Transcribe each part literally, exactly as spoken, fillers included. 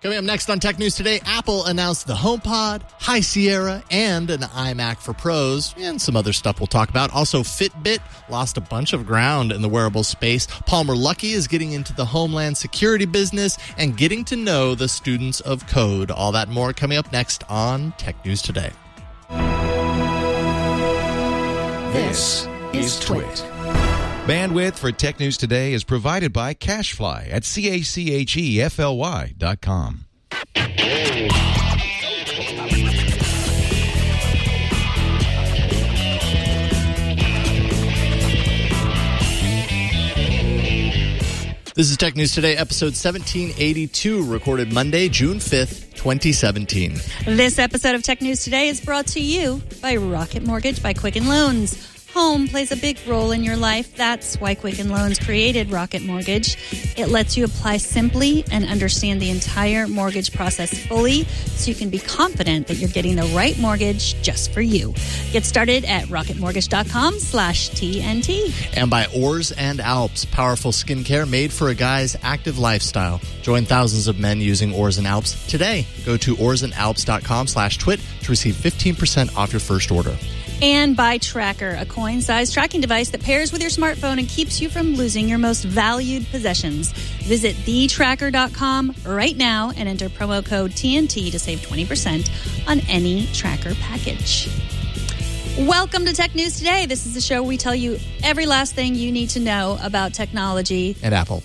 Coming up next on Tech News Today, Apple announced the HomePod, High Sierra, and an iMac for pros, and some other stuff we'll talk about. Also, Fitbit lost a bunch of ground in the wearable space. Palmer Luckey is getting into the Homeland Security business and getting to know the students of code. All that and more coming up next on Tech News Today. This is Twit. Bandwidth for Tech News Today is provided by CacheFly at C A C H E F L Y dot com. This is Tech News Today, episode seventeen eighty-two, recorded Monday, June fifth, twenty seventeen. This episode of Tech News Today is brought to you by Rocket Mortgage by Quicken Loans. Home plays a big role in your life. That's why Quicken Loans created Rocket Mortgage. It lets you apply simply and understand the entire mortgage process fully so you can be confident that you're getting the right mortgage just for you. Get started at rocketmortgage.com slash TNT. And by Oars and Alps, powerful skincare made for a guy's active lifestyle. Join thousands of men using Oars and Alps today. Go to oursandalps.com slash twit to receive fifteen percent off your first order. And by Tracker, a coin-sized tracking device that pairs with your smartphone and keeps you from losing your most valued possessions. Visit the tracker dot com right now and enter promo code T N T to save twenty percent on any Tracker package. Welcome to Tech News Today. This is the show where we tell you every last thing you need to know about technology. And Apple.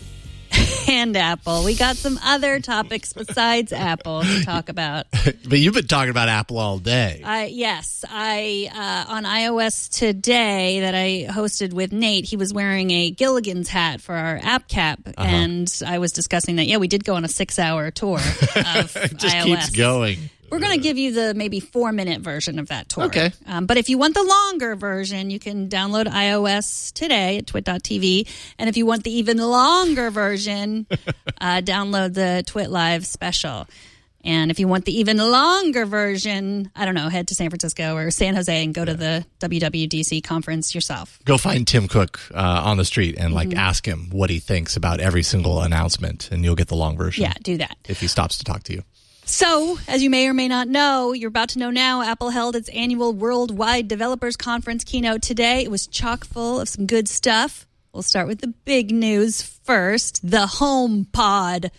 And Apple. We got some other topics besides Apple to talk about. But you've been talking about Apple all day. Uh, yes. I uh, on iOS Today that I hosted with Nate, he was wearing a Gilligan's hat for our app cap. Uh-huh. And I was discussing that, yeah, we did go on a six-hour tour of it just iOS. keeps going. We're going to give you the maybe four-minute version of that tour. Okay. Um, but if you want the longer version, you can download iOS Today at twit dot t v. And if you want the even longer version, uh, download the Twit Live special. And if you want the even longer version, I don't know, head to San Francisco or San Jose and go to the W W D C conference yourself. Go find Tim Cook uh, on the street and like mm-hmm. ask him what he thinks about every single announcement, and you'll get the long version. Yeah, do that. If he stops to talk to you. So, as you may or may not know, you're about to know now, Apple held its annual Worldwide Developers Conference keynote today. It was chock full of some good stuff. We'll start with the big news first, the HomePod.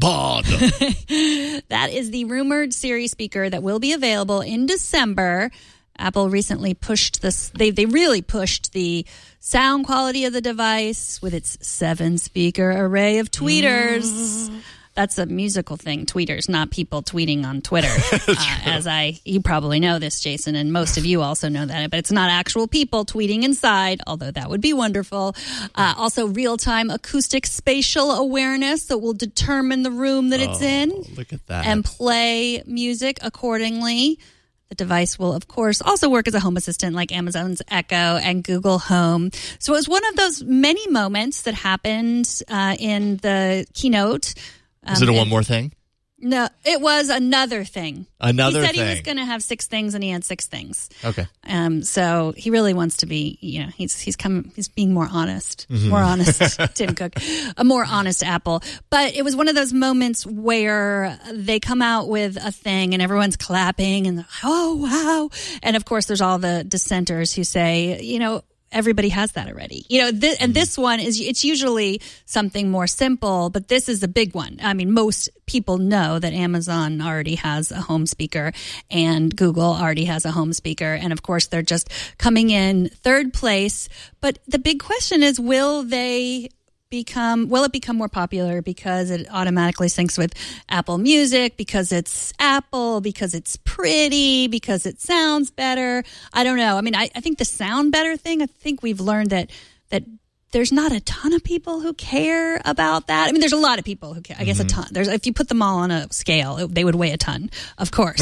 HomePod. That is the rumored Siri speaker that will be available in December. Apple recently pushed this, they, they really pushed the sound quality of the device with its seven-speaker array of tweeters. Mm. That's a musical thing, tweeters, not people tweeting on Twitter. uh, as I, you probably know this, Jason, and most of you also know that. But it's not actual people tweeting inside, although that would be wonderful. Uh, also, real-time acoustic spatial awareness that will determine the room that it's oh, in. Look at that. And play music accordingly. The device will, of course, also work as a home assistant like Amazon's Echo and Google Home. So it was one of those many moments that happened uh, in the keynote. Is it a um, one more thing? No, it was another thing. Another thing. He said thing. he was going to have six things, and he had six things. Okay. Um. So he really wants to be, you know, he's he's come, he's being more honest, mm-hmm. more honest, Tim Cook, a more honest Apple. But it was one of those moments where they come out with a thing, and everyone's clapping, and oh wow, and of course there's all the dissenters who say, you know, everybody has that already. You know, th- and this one is, it's usually something more simple, but this is a big one. I mean, most people know that Amazon already has a home speaker and Google already has a home speaker. And of course, they're just coming in third place. But the big question is, will they become, will it become more popular because it automatically syncs with Apple Music, because it's Apple, because it's pretty, because it sounds better? I don't know. I mean, I, I think the sound better thing, I think we've learned that that there's not a ton of people who care about that. I mean, there's a lot of people who care. I guess mm-hmm. a ton. There's, if you put them all on a scale, it, they would weigh a ton, of course.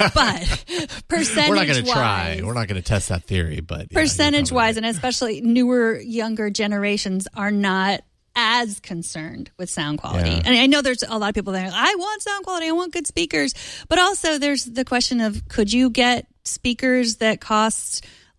But percentage-wise, we're not going to try. We're not going to test that theory. But yeah, percentage-wise, and especially newer, younger generations are not as concerned with sound quality. Yeah. And I know there's a lot of people that are like, I want sound quality, I want good speakers. But also there's the question of, could you get speakers that cost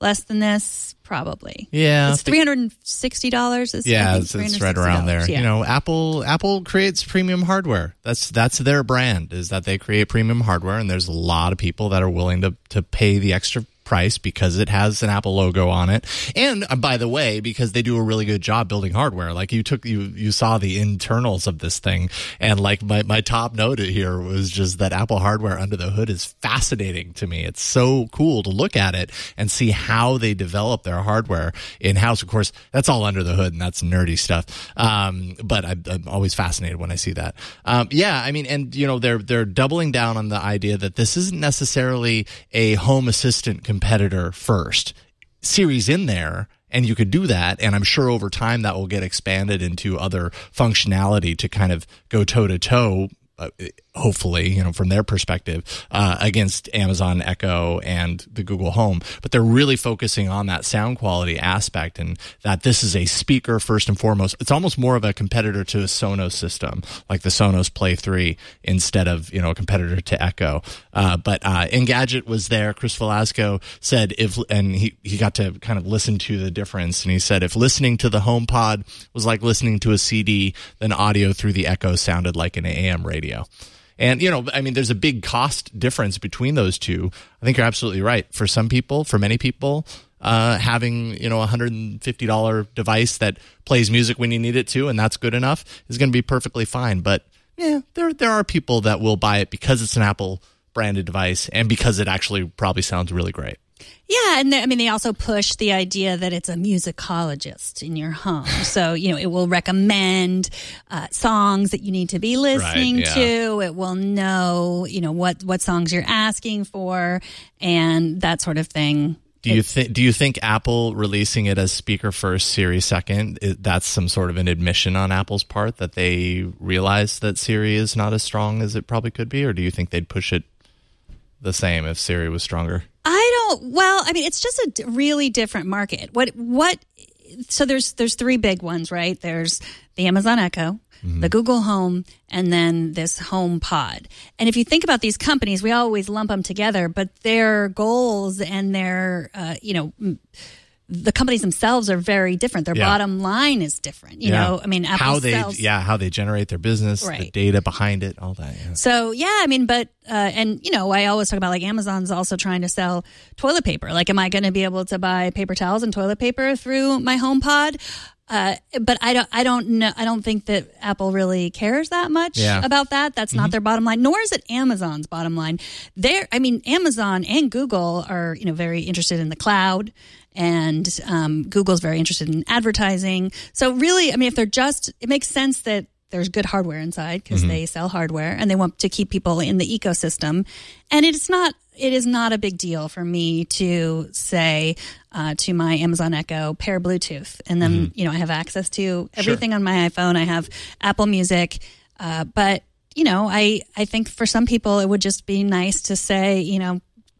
less than this, probably. Yeah. It's three hundred sixty dollars. Yeah, it's, it's right around there. Yeah. You know, Apple Apple creates premium hardware. That's that's their brand, is that they create premium hardware, and there's a lot of people that are willing to to pay the extra price because it has an Apple logo on it. And uh, by the way, because they do a really good job building hardware. Like you took you you saw the internals of this thing, and like my my top note here was just that Apple hardware under the hood is fascinating to me. It's so cool to look at it and see how they develop their hardware in-house. Of course, that's all under the hood, and that's nerdy stuff. Um, but I'm, I'm always fascinated when I see that. Um, yeah, I mean, and you know, they're they're doubling down on the idea that this isn't necessarily a home assistant competitor first. Siri's in there, and you could do that, and I'm sure over time that will get expanded into other functionality to kind of go toe-to-toe, uh, hopefully, you know, from their perspective, uh, against Amazon Echo and the Google Home. But they're really focusing on that sound quality aspect, and that this is a speaker first and foremost. It's almost more of a competitor to a Sonos system, like the Sonos Play three, instead of, you know, a competitor to Echo. Uh, but uh, Engadget was there. Chris Velasco said if, and he, he got to kind of listen to the difference, and he said if listening to the HomePod was like listening to a C D, then audio through the Echo sounded like an A M radio. And, you know, I mean, there's a big cost difference between those two. I think you're absolutely right. For some people, for many people, uh, having, you know, a one hundred fifty dollars device that plays music when you need it to, and that's good enough, is going to be perfectly fine. But, yeah, there there are people that will buy it because it's an Apple branded device and because it actually probably sounds really great. Yeah, and they, I mean, they also push the idea that it's a musicologist in your home. So, you know, it will recommend uh, songs that you need to be listening right, yeah. to. It will know, you know, what, what songs you're asking for and that sort of thing. Do you think? Do you think Apple releasing it as speaker first, Siri second, is, that's some sort of an admission on Apple's part that they realize that Siri is not as strong as it probably could be, or do you think they'd push it the same if Siri was stronger? I don't. Well, I mean, it's just a d- really different market. What? What? So there's there's three big ones, right? There's the Amazon Echo, mm-hmm. the Google Home, and then this HomePod. And if you think about these companies, we always lump them together, but their goals and their, uh, you know, m- the companies themselves are very different. Their yeah. bottom line is different. You yeah. know, I mean, Apple how they, sells, yeah, how they generate their business, right. the data behind it, all that. Yeah. So, yeah, I mean, but, uh, and, you know, I always talk about like Amazon's also trying to sell toilet paper. Like, am I going to be able to buy paper towels and toilet paper through my HomePod? Uh, but I don't, I don't know, I don't think that Apple really cares that much yeah. about that. That's mm-hmm. not their bottom line, nor is it Amazon's bottom line. They're, I mean, Amazon and Google are, you know, very interested in the cloud, and um, Google's very interested in advertising. So really, I mean, if they're just, it makes sense that there's good hardware inside because mm-hmm. they sell hardware and they want to keep people in the ecosystem. And it's not, it is not a big deal for me to say uh, to my Amazon Echo, pair Bluetooth. And then, mm-hmm. you know, I have access to everything sure. on my iPhone. I have Apple Music. Uh, but, you know, I, I think for some people it would just be nice to say, you know,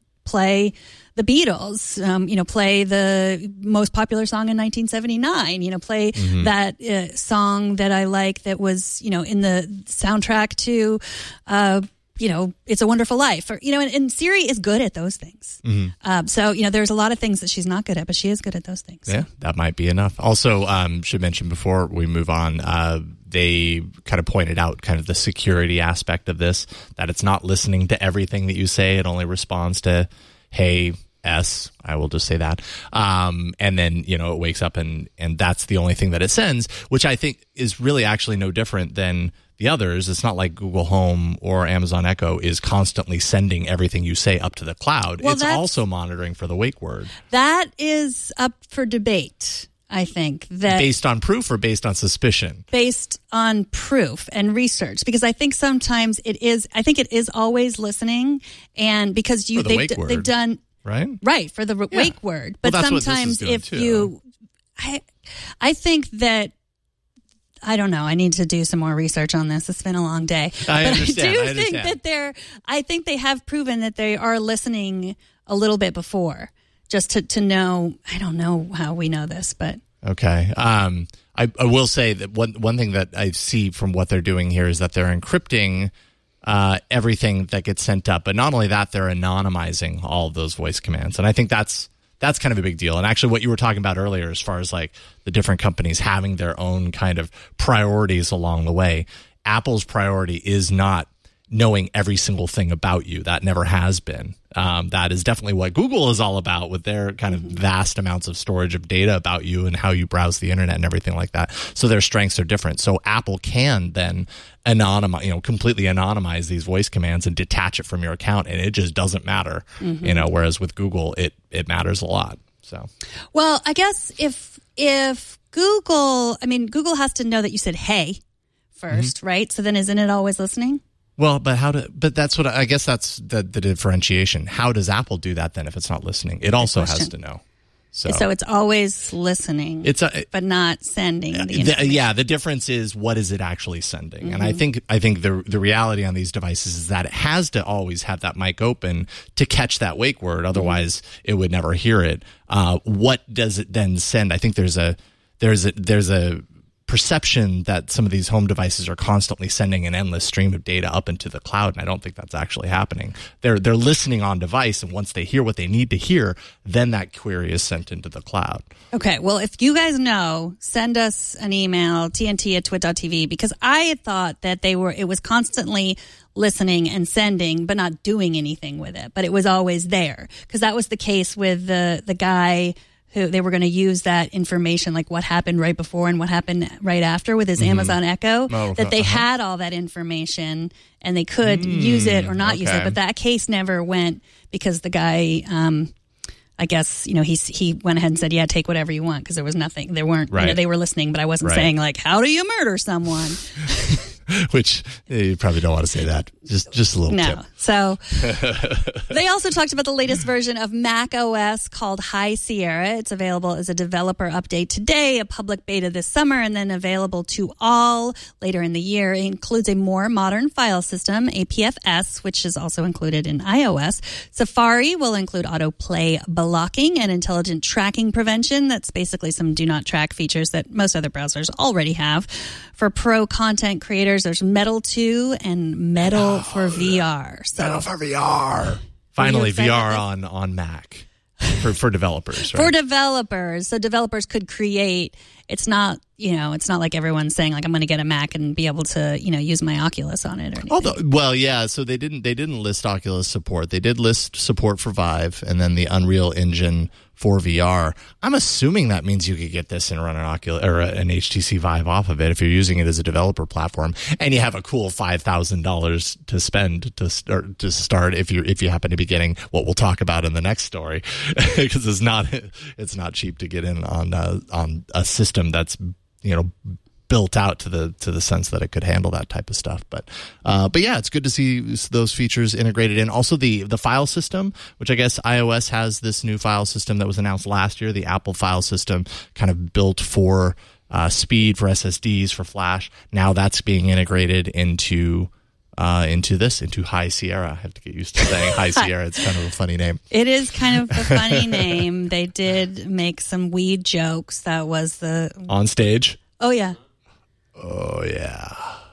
play the Beatles, um, you know, play the most popular song in nineteen seventy-nine, you know, play mm-hmm. that uh, song that I like that was, you know, in the soundtrack to, uh, you know, It's a Wonderful Life. Or, you know, and, and Siri is good at those things. Mm-hmm. Um, so, you know, there's a lot of things that she's not good at, but she is good at those things. Yeah, that might be enough. Also, um, should mention before we move on, uh, they kind of pointed out kind of the security aspect of this, that it's not listening to everything that you say. It only responds to, hey, S, I will just say that. Um, and then, you know, it wakes up and, and that's the only thing that it sends, which I think is really actually no different than the others. It's not like Google Home or Amazon Echo is constantly sending everything you say up to the cloud. Well, it's also monitoring for the wake word. That is up for debate. I think that based on proof or based on suspicion? Based on proof and research, because I think sometimes it is. I think it is always listening, and because you the they've, wake word, they've done right, right for the yeah. wake word. But well, sometimes if too. you, I, I think that. I don't know. I need to do some more research on this. It's been a long day. I but understand. I do I understand. think that they're. I think they have proven that they are listening a little bit before, just to to know. I don't know how we know this, but. Okay. Um, I, I will say that one one thing that I see from what they're doing here is that they're encrypting uh, everything that gets sent up, but not only that, they're anonymizing all of those voice commands, and I think that's that's kind of a big deal. And actually what you were talking about earlier, as far as like the different companies having their own kind of priorities along the way, Apple's priority is not knowing every single thing about you. That never has been. Um, that is definitely what Google is all about with their kind of vast amounts of storage of data about you and how you browse the internet and everything like that. So their strengths are different. So Apple can then anonymize, you know, completely anonymize these voice commands and detach it from your account, and it just doesn't matter, mm-hmm. you know, whereas with Google, it, it matters a lot. So, well, I guess if, if Google, I mean, Google has to know that you said, hey, first, mm-hmm. right? So then isn't it always listening? Well, but how do? But that's what I guess that's the, the differentiation. How does Apple do that then if it's not listening? It also has to know. So, so it's always listening, it's a, but not sending the information. The, yeah, the difference is what is it actually sending? Mm-hmm. And I think I think the the reality on these devices is that it has to always have that mic open to catch that wake word. Otherwise, mm-hmm. it would never hear it. Uh, what does it then send? I think there's a there's a there's a perception that some of these home devices are constantly sending an endless stream of data up into the cloud, and I don't think that's actually happening. They're they're listening on device, and once they hear what they need to hear, then that query is sent into the cloud. Okay, well, if you guys know, send us an email, T N T at twit dot T V, because I had thought that they were it was constantly listening and sending, but not doing anything with it. But it was always there, because that was the case with the the guy who they were going to use that information, like what happened right before and what happened right after with his mm-hmm. Amazon Echo, oh, that they uh-huh. had all that information and they could mm, use it or not okay. use it. But that case never went because the guy, um, I guess, you know, he, he went ahead and said, yeah, take whatever you want, because there was nothing. There weren't, right. you know, they were listening, but I wasn't right. saying like, how do you murder someone? Which you probably don't want to say that. Just just a little no. tip. So they also talked about the latest version of Mac O S called High Sierra. It's available as a developer update today, a public beta this summer, and then available to all later in the year. It includes a more modern file system, A P F S, which is also included in iOS. Safari will include autoplay blocking and intelligent tracking prevention. That's basically some do not track features that most other browsers already have. For pro content creators, there's Metal two and Metal oh, for V R. So Metal for V R. Finally, V R on, on Mac for, for developers, right? For developers. So developers could create, it's not, you know, it's not like everyone's saying like I'm going to get a Mac and be able to, you know, use my Oculus on it or anything. Although, well, yeah, so they didn't they didn't list Oculus support. They did list support for Vive and then the Unreal Engine for V R. I'm assuming that means you could get this and run an Oculus or an H T C Vive off of it if you're using it as a developer platform, and you have a cool five thousand dollars to spend to start to start if you if you happen to be getting what we'll talk about in the next story, because it's not it's not cheap to get in on uh, on a system that's, you know, built out to the to the sense that it could handle that type of stuff. But uh, but yeah, it's good to see those features integrated in. Also the the file system, which I guess iOS has this new file system that was announced last year, the Apple file system, kind of built for uh, speed, for S S Ds, for Flash. Now that's being integrated into uh, into this, into High Sierra. I have to get used to saying High Sierra. It's kind of a funny name. It is kind of a funny name. They did make some weed jokes. That was the... On stage? Oh, yeah. Oh, yeah.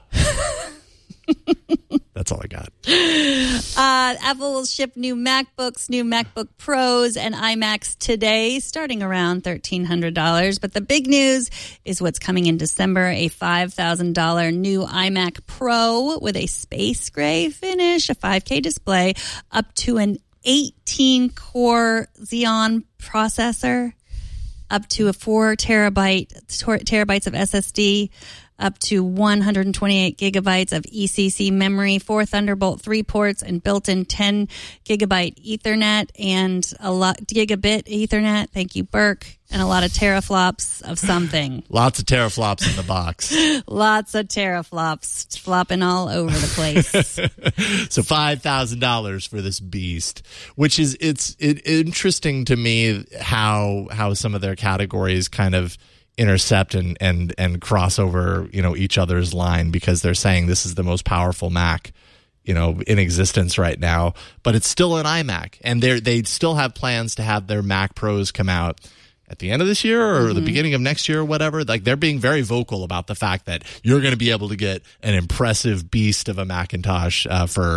That's all I got. Uh, Apple will ship new MacBooks, new MacBook Pros, and iMacs today, starting around thirteen hundred dollars. But the big news is what's coming in December, a five thousand dollars new iMac Pro with a space gray finish, a five K display, up to an eighteen-core Xeon processor, up to a four terabyte terabytes of S S D, up to one hundred twenty-eight gigabytes of E C C memory, four Thunderbolt three ports, and built-in ten gigabyte Ethernet and a lot gigabit Ethernet. Thank you, Burke. And a lot of teraflops of something. Lots of teraflops in the box. Lots of teraflops flopping all over the place. So five thousand dollars for this beast, which is it's it, interesting to me how how some of their categories kind of intercept and and and cross over, you know, each other's line, because they're saying this is the most powerful Mac, you know, in existence right now, but it's still an iMac, and they they still have plans to have their Mac Pros come out at the end of this year or mm-hmm. the beginning of next year or whatever. Like, they're being very vocal about the fact that you're going to be able to get an impressive beast of a Macintosh uh, for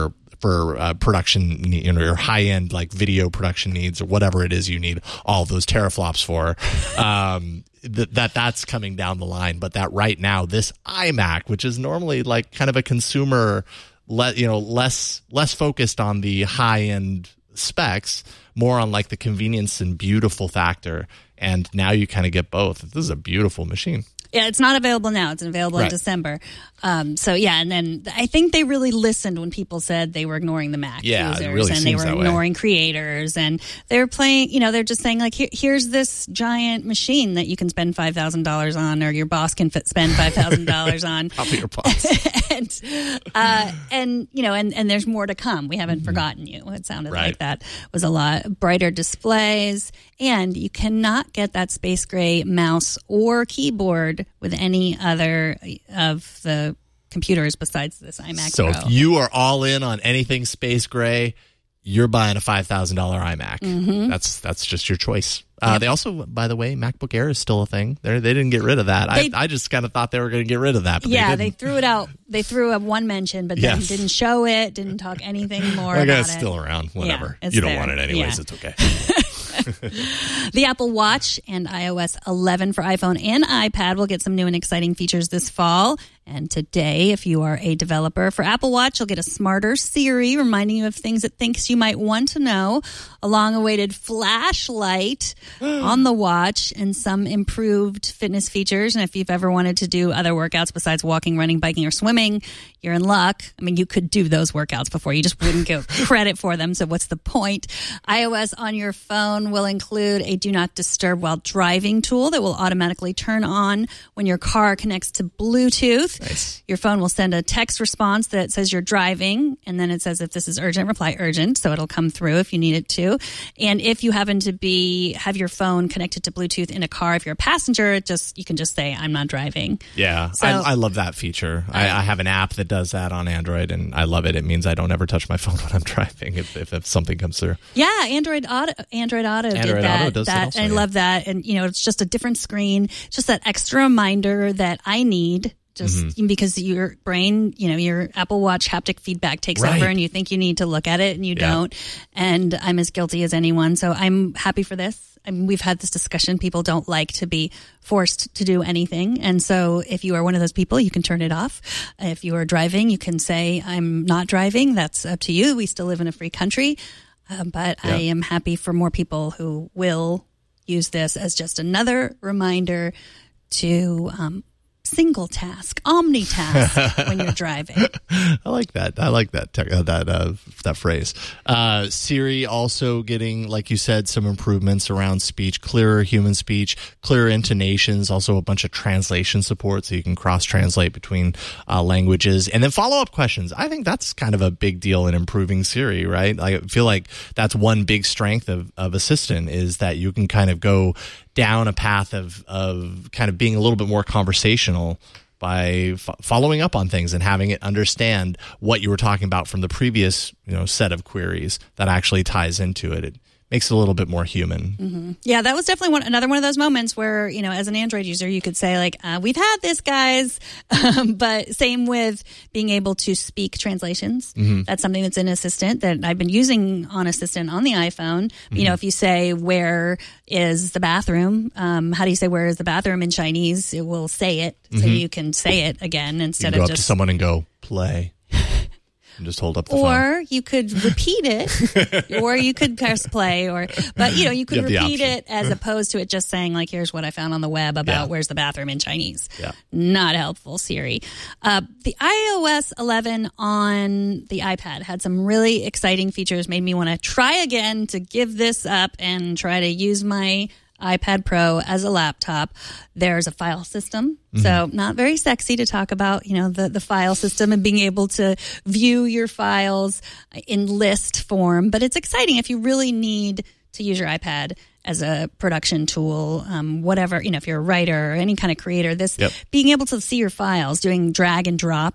for uh, production, you know, your high end like video production needs or whatever it is you need all of those teraflops for. Um, th- that that's coming down the line, but that right now this iMac, which is normally like kind of a consumer, le- you know, less less focused on the high end specs, more on like the convenience and beautiful factor. And now you kind of get both. This is a beautiful machine. Yeah, it's not available now. It's available Right. in December. Um, so yeah, and then I think they really listened when people said they were ignoring the Mac Yeah, it users really and they seems were that way. ignoring creators, and they were playing. You know, they're just saying like, Here, here's this giant machine that you can spend five thousand dollars on, or your boss can fit, spend five thousand dollars on. Probably your boss. and uh, and you know, and, and there's more to come. We haven't mm-hmm. forgotten you. It sounded Right. like that was a lot. Brighter displays, and you cannot get that space gray mouse or keyboard with any other of the computers besides this iMac So Pro. if you are all in on anything space gray, you're buying a five thousand dollars iMac. Mm-hmm. That's that's just your choice. Uh, they also, by the way, MacBook Air is still a thing. They they didn't get rid of that. They, I I just kind of thought they were going to get rid of that. But yeah, they, they threw it out. They threw a one mention, but then Yes. didn't show it. Didn't talk anything more I about guess it. it's still around. Whatever. Yeah, it's you don't there. want it anyways. Yeah. It's okay. The Apple Watch and i O S eleven for iPhone and iPad will get some new and exciting features this fall. And today, if you are a developer for Apple Watch, you'll get a smarter Siri reminding you of things it thinks you might want to know, a long-awaited flashlight on the watch, and some improved fitness features. And if you've ever wanted to do other workouts besides walking, running, biking, or swimming, you're in luck. I mean, you could do those workouts before. You just wouldn't get credit for them, so what's the point? iOS on your phone will include a Do Not Disturb While Driving tool that will automatically turn on when your car connects to Bluetooth. Nice. Your phone will send a text response that says you're driving, and then it says if this is urgent, reply urgent, so it'll come through if you need it to. And if you happen to be have your phone connected to Bluetooth in a car, if you're a passenger, it just you can just say I'm not driving. Yeah, So- I, I love that feature. I, I have an app that does that on Android, and I love it. It means I don't ever touch my phone when I'm driving if, if, if something comes through. Yeah, Android Auto, Android Auto Android did that. Auto does that also, I yeah. love that, and you know, it's just a different screen, just that extra reminder that I need. Just Mm-hmm. because your brain, you know, your Apple Watch haptic feedback takes Right. over and you think you need to look at it and you Yeah. don't. And I'm as guilty as anyone. So I'm happy for this. I mean, we've had this discussion. People don't like to be forced to do anything. And so if you are one of those people, you can turn it off. If you are driving, you can say, I'm not driving. That's up to you. We still live in a free country. Uh, but Yeah. I am happy for more people who will use this as just another reminder to um, single task, omnitask when you're driving. I like that. I like that tech, uh, that uh, that phrase. Uh, Siri also getting, like you said, some improvements around speech, clearer human speech, clearer intonations, also a bunch of translation support so you can cross-translate between uh, languages. And then follow-up questions. I think that's kind of a big deal in improving Siri, right? I feel like that's one big strength of, of Assistant is that you can kind of go down a path of, of kind of being a little bit more conversational by f- following up on things and having it understand what you were talking about from the previous, you know, set of queries that actually ties into it. It makes it a little bit more human. Mm-hmm. Yeah, that was definitely one, another one of those moments where, you know, as an Android user, you could say like, uh, we've had this, guys. Um, but same with being able to speak translations. Mm-hmm. That's something that's in Assistant that I've been using on Assistant on the iPhone. Mm-hmm. You know, if you say, where is the bathroom? Um, how do you say, where is the bathroom in Chinese? It will say it. Mm-hmm. So you can say it again You instead can go of up just to someone and go, play. And just hold up the or phone. you could repeat it, or you could press play, or but you know you could You have the repeat option. it as opposed to it just saying like, "Here's what I found on the web about Yeah. where's the bathroom in Chinese." Yeah. Not helpful, Siri. Uh, the i O S eleven on the iPad had some really exciting features. Made me want to try again to give this up and try to use my iPad Pro as a laptop. There's a file system. Mm-hmm. So not very sexy to talk about, you know, the, the file system and being able to view your files in list form. But it's exciting if you really need to use your iPad as a production tool, um, whatever, you know, if you're a writer or any kind of creator, this Yep. being able to see your files, doing drag and drop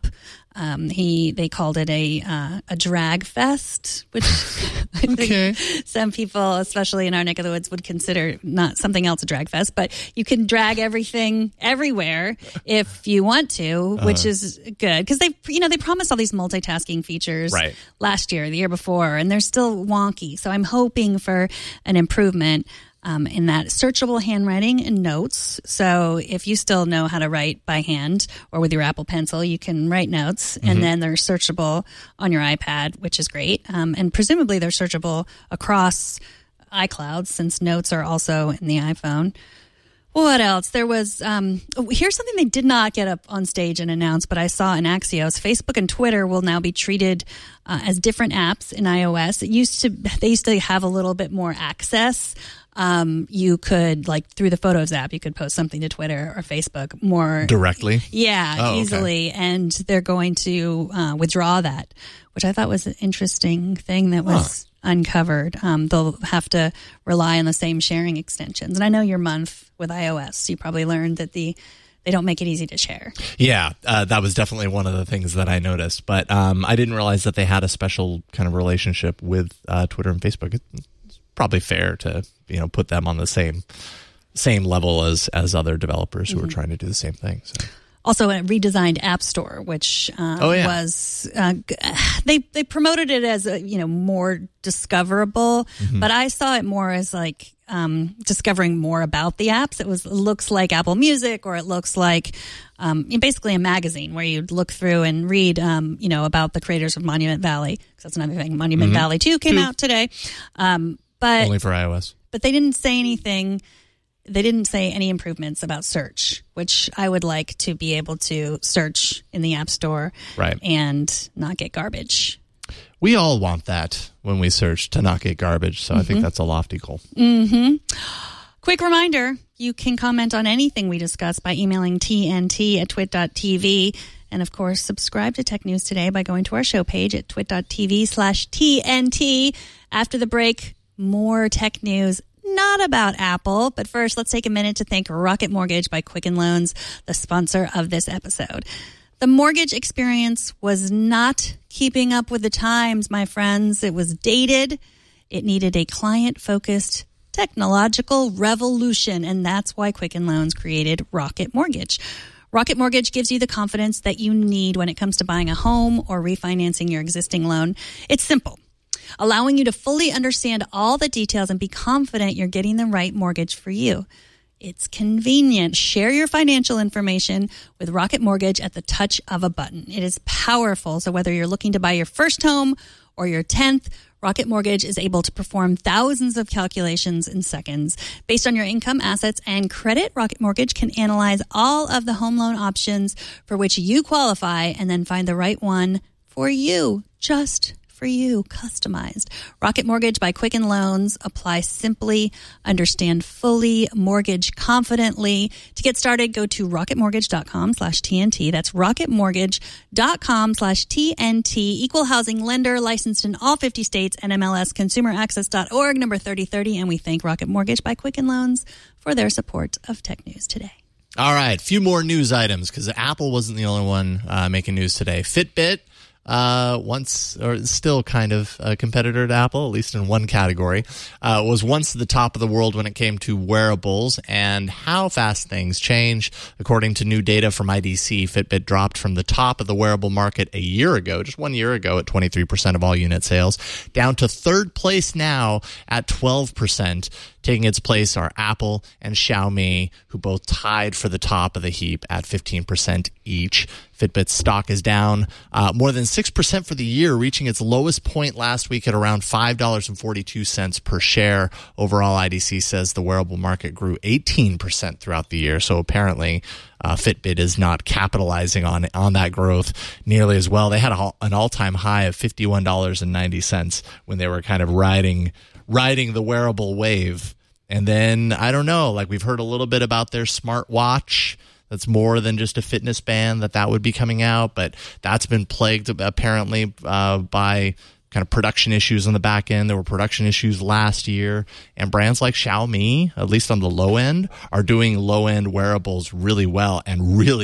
Um, he they called it a uh, a drag fest, which I think Okay. some people, especially in our neck of the woods, would consider not something else a drag fest. But you can drag everything everywhere if you want to, which uh, is good because they you know they promised all these multitasking features right. last year, the year before, and they're still wonky. So I'm hoping for an improvement. Um, in that searchable handwriting and notes. So if you still know how to write by hand or with your Apple Pencil, you can write notes, mm-hmm. and then they're searchable on your iPad, which is great. Um, and presumably they're searchable across iCloud since notes are also in the iPhone. What else? There was, um, oh, here's something they did not get up on stage and announce, but I saw in Axios. Facebook and Twitter will now be treated uh, as different apps in iOS. It used to, they used to have a little bit more access. Um, you could, like, through the Photos app, you could post something to Twitter or Facebook more directly. Yeah, oh, easily. Okay. And they're going to uh, withdraw that, which I thought was an interesting thing that was huh. uncovered. Um, they'll have to rely on the same sharing extensions. And I know your month with iOS, you probably learned that the they don't make it easy to share. Yeah, uh, that was definitely one of the things that I noticed. But um, I didn't realize that they had a special kind of relationship with uh, Twitter and Facebook. It's probably fair to, you know, put them on the same same level as as other developers who mm-hmm. are trying to do the same thing. So. Also, a redesigned App Store, which uh, oh, yeah. was uh, they they promoted it as a, you know, more discoverable, mm-hmm. but I saw it more as like um, discovering more about the apps. It was it looks like Apple Music, or it looks like um, basically a magazine where you'd look through and read um, you know, about the creators of Monument Valley, because that's another thing. Monument mm-hmm. Valley two came two. out today. Um, But, only for iOS. But they didn't say anything. They didn't say any improvements about search, which I would like to be able to search in the App Store right. and not get garbage. We all want that when we search, to not get garbage. So mm-hmm. I think that's a lofty goal. Mm-hmm. Quick reminder, you can comment on anything we discuss by emailing T N T at twit dot T V. And, of course, subscribe to Tech News Today by going to our show page at twit dot T V slash T N T. After the break, more tech news, not about Apple. But first, let's take a minute to thank Rocket Mortgage by Quicken Loans, the sponsor of this episode. The mortgage experience was not keeping up with the times, my friends. It was dated. It needed a client-focused technological revolution, and that's why Quicken Loans created Rocket Mortgage. Rocket Mortgage gives you the confidence that you need when it comes to buying a home or refinancing your existing loan. It's simple, allowing you to fully understand all the details and be confident you're getting the right mortgage for you. It's convenient. Share your financial information with Rocket Mortgage at the touch of a button. It is powerful. So whether you're looking to buy your first home or your tenth, Rocket Mortgage is able to perform thousands of calculations in seconds. Based on your income, assets, and credit, Rocket Mortgage can analyze all of the home loan options for which you qualify and then find the right one for you, just for you, customized. Rocket Mortgage by Quicken Loans. Apply simply, understand fully, mortgage confidently. To get started, go to rocketmortgage.com slash TNT. That's rocketmortgage.com slash TNT. Equal housing lender, licensed in all fifty states, N M L S consumer access dot org, number thirty thirty. And we thank Rocket Mortgage by Quicken Loans for their support of Tech News Today. All right, a few more news items, because Apple wasn't the only one uh, making news today. Fitbit, Uh, once, or still kind of a competitor to Apple, at least in one category, uh, was once the top of the world when it came to wearables and how fast things change. According to new data from I D C, Fitbit dropped from the top of the wearable market a year ago, just one year ago at twenty-three percent of all unit sales, down to third place now at twelve percent. Taking its place are Apple and Xiaomi, who both tied for the top of the heap at fifteen percent each. Fitbit's stock is down uh, more than six percent for the year, reaching its lowest point last week at around five dollars and forty-two cents per share. Overall, I D C says the wearable market grew eighteen percent throughout the year, so apparently uh, Fitbit is not capitalizing on on that growth nearly as well. They had a, an all-time high of fifty-one dollars and ninety cents when they were kind of riding riding the wearable wave. And then, I don't know, like we've heard a little bit about their smartwatch that's more than just a fitness band, that that would be coming out, but that's been plagued apparently uh, by kind of production issues on the back end. There were production issues last year, and brands like Xiaomi, at least on the low end, are doing low-end wearables really well and really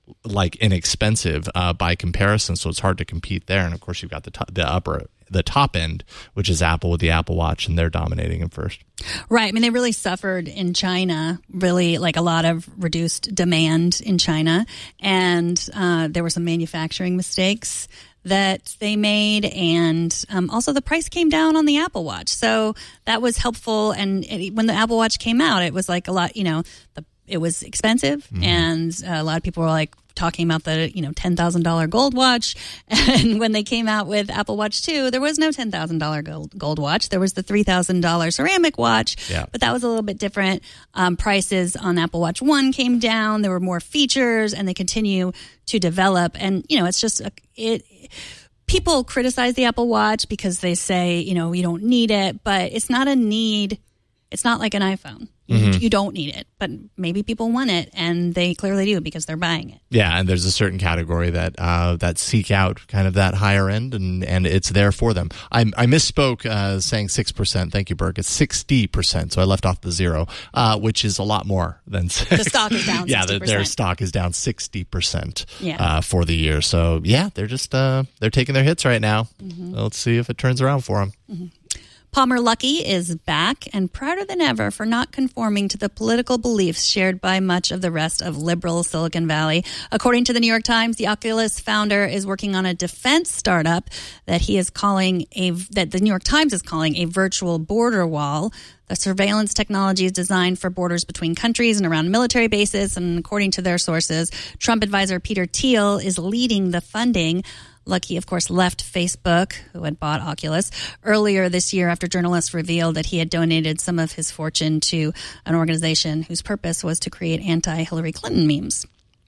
like inexpensive uh, by comparison, so it's hard to compete there. And of course, you've got the top, the upper the top end, which is Apple with the Apple Watch, and they're dominating them first. Right. I mean, they really suffered in China, really like a lot of reduced demand in China, and uh, there were some manufacturing mistakes that they made, and um, also the price came down on the Apple Watch, so that was helpful. And it, when the Apple Watch came out, it was like a lot, you know, the, it was expensive, mm-hmm. and uh, a lot of people were like talking about the, you know, ten thousand dollars gold watch. And when they came out with Apple Watch two, there was no ten thousand dollars gold, gold watch. There was the three thousand dollars ceramic watch, yeah. but that was a little bit different. Um, prices on Apple Watch one came down. There were more features, and they continue to develop. And, you know, it's just, a, it, people criticize the Apple Watch because they say, you know, you don't need it, but it's not a need. It's not like an iPhone. Mm-hmm. You don't need it, but maybe people want it, and they clearly do because they're buying it. Yeah, and there's a certain category that uh, that seek out kind of that higher end, and, and it's there for them. I, I misspoke uh, saying six percent. Thank you, Burke. It's sixty percent, so I left off the zero, uh, which is a lot more than six. The stock is down yeah, sixty percent. The, their stock is down sixty percent yeah. uh, for the year. So, yeah, they're just uh, they're taking their hits right now. Mm-hmm. Let's see if it turns around for them. Mm-hmm. Palmer Luckey is back and prouder than ever for not conforming to the political beliefs shared by much of the rest of liberal Silicon Valley. According to the New York Times, the Oculus founder is working on a defense startup that he is calling a that the New York Times is calling a virtual border wall. The surveillance technology is designed for borders between countries and around military bases. And according to their sources, Trump advisor Peter Thiel is leading the funding. Luckey, of course, left Facebook, who had bought Oculus, earlier this year after journalists revealed that he had donated some of his fortune to an organization whose purpose was to create anti-Hillary Clinton memes.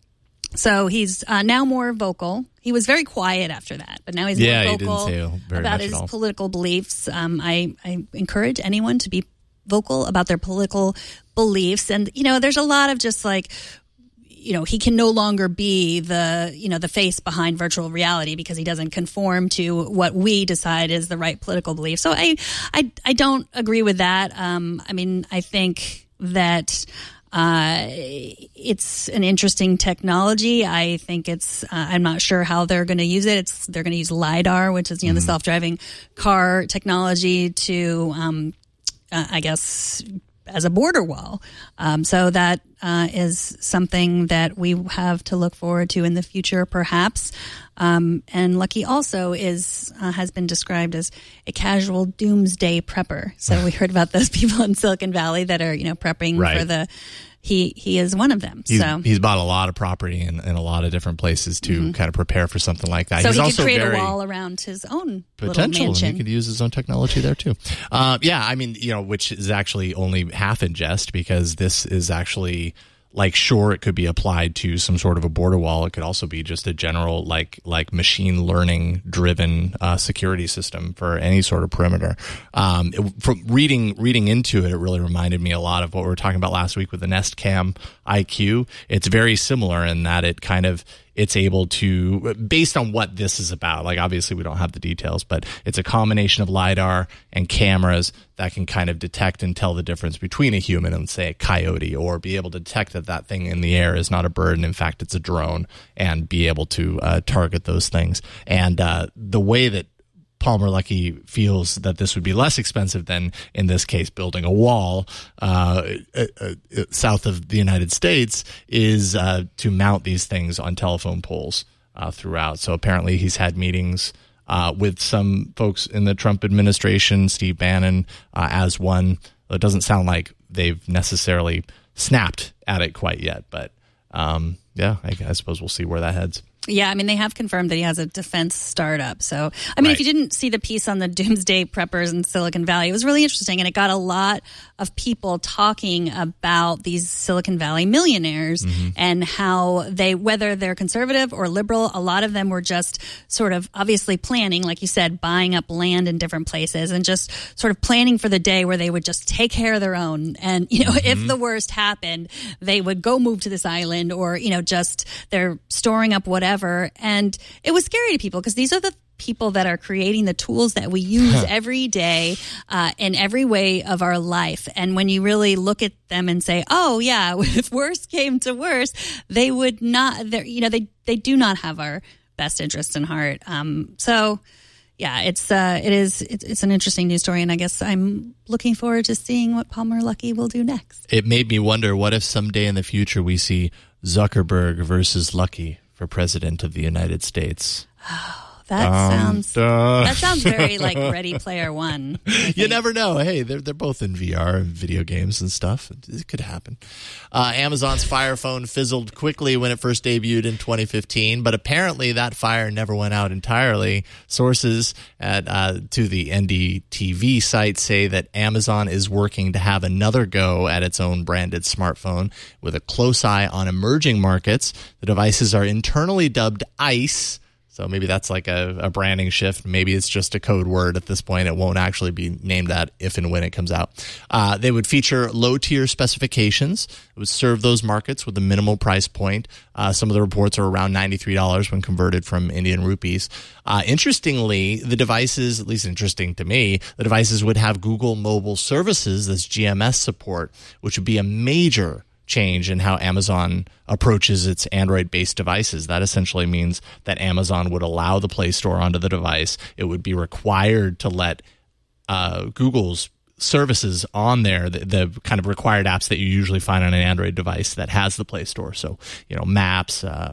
So he's uh, now more vocal. He was very quiet after that, but now he's yeah, more vocal he didn't say very about much his at all. political beliefs. Um, I, I encourage anyone to be vocal about their political beliefs. And, you know, there's a lot of just like, you know, he can no longer be the, you know, the face behind virtual reality because he doesn't conform to what we decide is the right political belief. So I, I, I don't agree with that. Um, I mean, I think that uh, it's an interesting technology. I think it's, uh, I'm not sure how they're going to use it. It's, they're going to use LiDAR, which is, you know, mm-hmm. the self-driving car technology to, um, uh, I guess, as a border wall. Um, so that uh, is something that we have to look forward to in the future, perhaps. Um, and Luckey also is uh, has been described as a casual doomsday prepper. So we heard about those people in Silicon Valley that are, you know, prepping right. for the. He he is one of them. He's, so he's bought a lot of property in, in a lot of different places to mm-hmm. kind of prepare for something like that. So he's he also could create very a wall around his own potential, little mansion. And he could use his own technology there too. Uh, yeah, I mean, you know, which is actually only half in jest because this is actually. Like, sure, it could be applied to some sort of a border wall. It could also be just a general, like, like machine learning driven uh, security system for any sort of perimeter. Um, it, from reading reading into it, it really reminded me a lot of what we were talking about last week with the Nest Cam I Q. It's very similar in that it kind of it's able to, based on what this is about, like obviously we don't have the details, but it's a combination of LiDAR and cameras that can kind of detect and tell the difference between a human and, say, a coyote, or be able to detect that that thing in the air is not a bird and, in fact, it's a drone, and be able to uh, target those things. And uh, the way that Palmer Luckey feels that this would be less expensive than, in this case, building a wall uh, uh, uh, south of the United States is uh, to mount these things on telephone poles uh, throughout. So apparently he's had meetings uh, with some folks in the Trump administration, Steve Bannon uh, as one. It doesn't sound like they've necessarily snapped at it quite yet, but um, yeah, I, I suppose we'll see where that heads. Yeah, I mean, they have confirmed that he has a defense startup. So, I mean, right. if you didn't see the piece on the doomsday preppers in Silicon Valley, it was really interesting. And it got a lot of people talking about these Silicon Valley millionaires mm-hmm. and how they, whether they're conservative or liberal, a lot of them were just sort of obviously planning, like you said, buying up land in different places and just sort of planning for the day where they would just take care of their own. And, you know, mm-hmm. if the worst happened, they would go move to this island, or, you know, just they're storing up whatever. And it was scary to people because these are the people that are creating the tools that we use every day uh, in every way of our life. And when you really look at them and say, oh, yeah, if worse came to worse, they would not, you know, they, they do not have our best interest in heart. Um, so, yeah, it's uh, it is it's, it's an interesting news story, and I guess I'm looking forward to seeing what Palmer Luckey will do next. It made me wonder, what if someday in the future we see Zuckerberg versus Luckey for president of the United States? That um, sounds duh. that sounds very like Ready Player One. You never know. Hey, they're they're both in V R and video games and stuff. It could happen. Uh, Amazon's Fire Phone fizzled quickly when it first debuted in twenty fifteen, but apparently that fire never went out entirely. Sources at uh, to the N D T V site say that Amazon is working to have another go at its own branded smartphone with a close eye on emerging markets. The devices are internally dubbed ICE. So maybe that's like a, a branding shift. Maybe it's just a code word at this point. It won't actually be named that if and when it comes out. Uh, they would feature low-tier specifications. It would serve those markets with a minimal price point. Uh, some of the reports are around ninety-three dollars when converted from Indian rupees. Uh, interestingly, the devices, at least interesting to me, the devices would have Google Mobile Services, this G M S support, which would be a major change in how Amazon approaches its Android-based devices. That essentially means that Amazon would allow the Play Store onto the device. It would be required to let uh, Google's services on there, the, the kind of required apps that you usually find on an Android device that has the Play Store. So, you know, Maps, uh,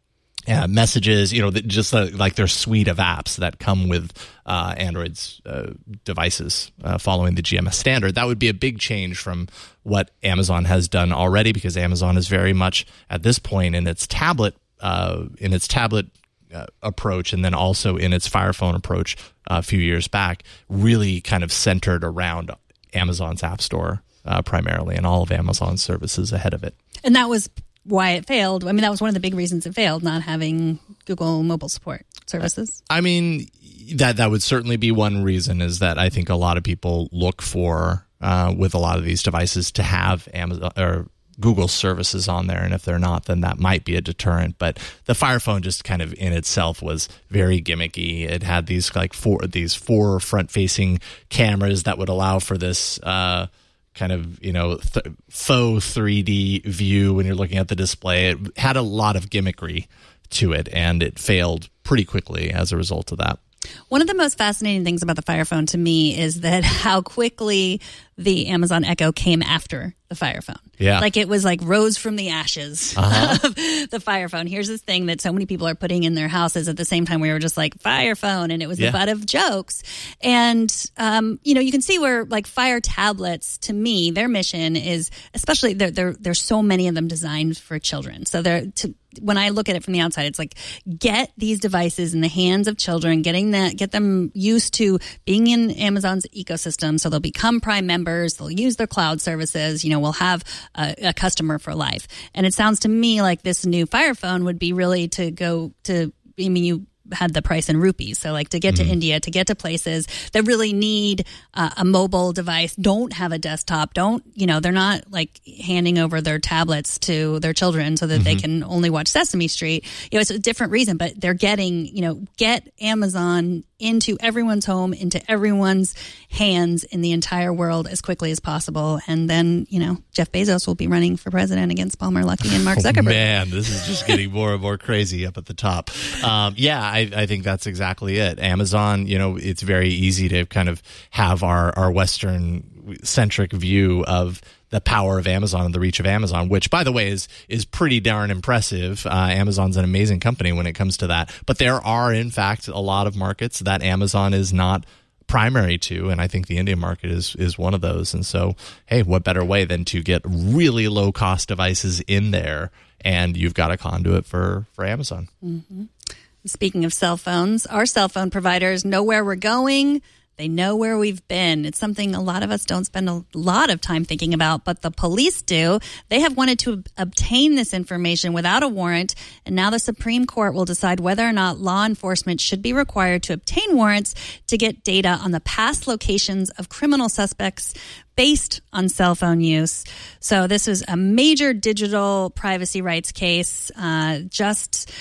Uh, messages, you know, just uh, like their suite of apps that come with uh, Android's uh, devices uh, following the G M S standard. That would be a big change from what Amazon has done already, because Amazon is very much at this point in its tablet, uh, in its tablet uh, approach, and then also in its Fire Phone approach uh, a few years back, really kind of centered around Amazon's App Store uh, primarily, and all of Amazon's services ahead of it. And that was why it failed. I mean, that was one of the big reasons it failed, not having Google mobile support services. I mean, that that would certainly be one reason, is that I think a lot of people look for, uh, with a lot of these devices, to have Amazon or Google services on there. And if they're not, then that might be a deterrent. But the Fire Phone just kind of in itself was very gimmicky. It had these like four, these four front facing cameras that would allow for this, uh, kind of, you know, th- faux three D view when you're looking at the display. It had a lot of gimmickry to it, and it failed pretty quickly as a result of that. One of the most fascinating things about the Fire Phone to me is that how quickly the Amazon Echo came after the Fire Phone. Yeah. Like it was like rose from the ashes uh-huh. of the Fire Phone. Here's this thing that so many people are putting in their houses at the same time we were just like Fire Phone, and it was yeah. the butt of jokes. And, um, you know, you can see where like Fire tablets, to me, their mission is, especially there, there, there's so many of them designed for children. So they're to, when I look at it from the outside, it's like, get these devices in the hands of children, getting that, get them used to being in Amazon's ecosystem. So they'll become Prime members. They'll use their cloud services. You know, we'll have a, a customer for life. And it sounds to me like this new Fire Phone would be really to go to, I mean, you had the price in rupees. So like to get mm-hmm. to India, to get to places that really need uh, a mobile device, don't have a desktop, don't, you know, they're not like handing over their tablets to their children so that mm-hmm. they can only watch Sesame Street. You know, it's a different reason, but they're getting, you know, get Amazon into everyone's home, into everyone's hands in the entire world as quickly as possible. And then, you know, Jeff Bezos will be running for president against Palmer Luckey and Mark Zuckerberg. Oh, man, this is just getting more and more crazy up at the top. Um, yeah, I, I think that's exactly it. Amazon, you know, it's very easy to kind of have our, our Western-centric view of the power of Amazon and the reach of Amazon, which, by the way, is is pretty darn impressive. Uh, Amazon's an amazing company when it comes to that. But there are, in fact, a lot of markets that Amazon is not primary to, and I think the Indian market is is one of those. And so, hey, what better way than to get really low-cost devices in there, and you've got a conduit for, for Amazon. Mm-hmm. Speaking of cell phones, our cell phone providers know where we're going. They know where we've been. It's something a lot of us don't spend a lot of time thinking about, but the police do. They have wanted to obtain this information without a warrant, and now the Supreme Court will decide whether or not law enforcement should be required to obtain warrants to get data on the past locations of criminal suspects based on cell phone use. So this is a major digital privacy rights case. Uh, just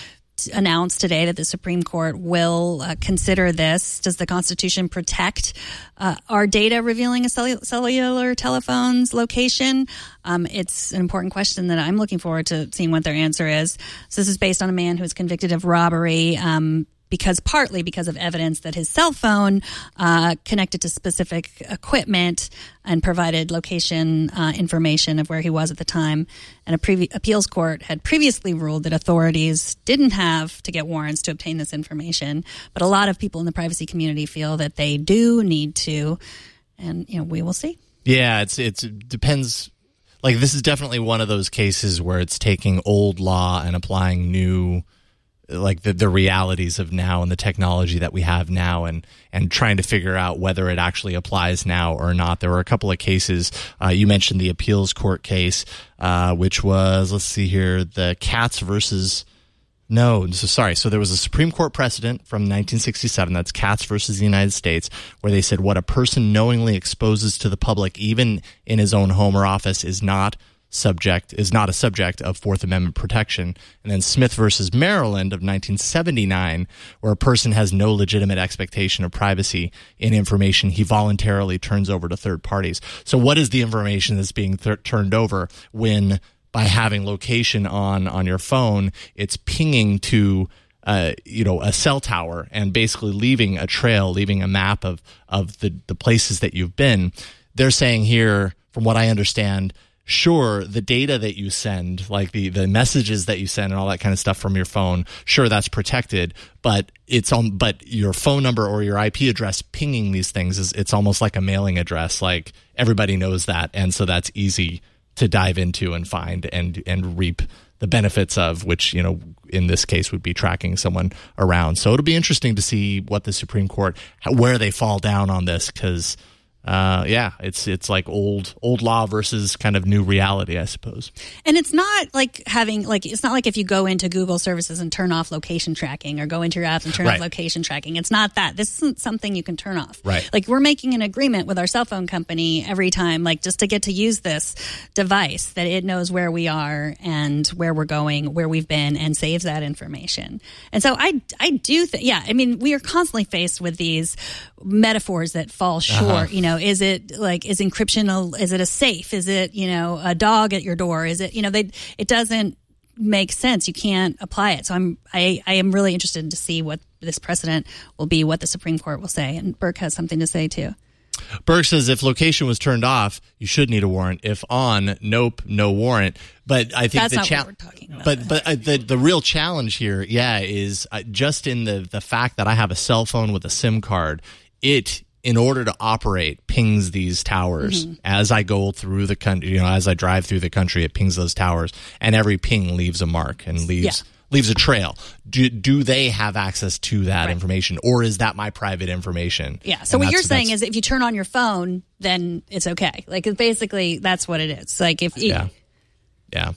announced today that the Supreme Court will uh, consider this. Does the Constitution protect uh, our data revealing a cellu- cellular telephone's location? Um, it's an important question that I'm looking forward to seeing what their answer is. So this is based on a man who was convicted of robbery. Um, because partly because of evidence that his cell phone uh, connected to specific equipment and provided location uh, information of where he was at the time. And a previ- appeals court had previously ruled that authorities didn't have to get warrants to obtain this information. But a lot of people in the privacy community feel that they do need to. And, you know, we will see. Yeah, it's it's it depends. Like, this is definitely one of those cases where it's taking old law and applying new, like the, the realities of now and the technology that we have now, and, and trying to figure out whether it actually applies now or not. There were a couple of cases. Uh, you mentioned the appeals court case, uh, which was, let's see here, the Katz versus, no, so sorry. So there was a Supreme Court precedent from nineteen sixty-seven, that's Katz versus the United States, where they said what a person knowingly exposes to the public, even in his own home or office, is not subject is not a subject of Fourth Amendment protection. And then Smith versus Maryland of nineteen seventy-nine, where a person has no legitimate expectation of privacy in information he voluntarily turns over to third parties. So what is the information that's being th- turned over when, by having location on on your phone, it's pinging to uh, you know, a cell tower and basically leaving a trail, leaving a map of of the the places that you've been? They're saying here, from what I understand, sure, the data that you send, like the, the messages that you send and all that kind of stuff from your phone, sure, that's protected, but it's on, but your phone number or your I P address pinging these things is, it's almost like a mailing address. Like, everybody knows that, and so that's easy to dive into and find and and reap the benefits of, which, you know, in this case would be tracking someone around. So it'll be interesting to see what the Supreme Court, where they fall down on this, because Uh, yeah, it's it's like old old law versus kind of new reality, I suppose. And it's not like having like it's not like if you go into Google services and turn off location tracking, or go into your apps and turn right. off location tracking. It's not that. This isn't something you can turn off. Right. Like, we're making an agreement with our cell phone company every time, like, just to get to use this device, that it knows where we are and where we're going, where we've been, and saves that information. And so I I do think, yeah, I mean, we are constantly faced with these metaphors that fall short. Uh-huh. You know, is it like, is encryption a, is it a safe? Is it, you know, a dog at your door? Is it, you know, they, it doesn't make sense. You can't apply it. So I'm, I, I am really interested to see what this precedent will be, what the Supreme Court will say. And Burke has something to say too. Burke says if location was turned off, you should need a warrant. If on, nope, no warrant. But I think that's the not cha- what we're talking about. But but uh, the the real challenge here, yeah, is uh, just in the the fact that I have a cell phone with a SIM card. It, in order to operate, pings these towers mm-hmm. as I go through the country. You know, as I drive through the country, it pings those towers, and every ping leaves a mark and leaves. Yeah. leaves a trail. Do, do they have access to that right. information, or is that my private information? Yeah. So and what you're saying is, if you turn on your phone, then it's okay. Like, basically, that's what it is. Like, if yeah, yeah.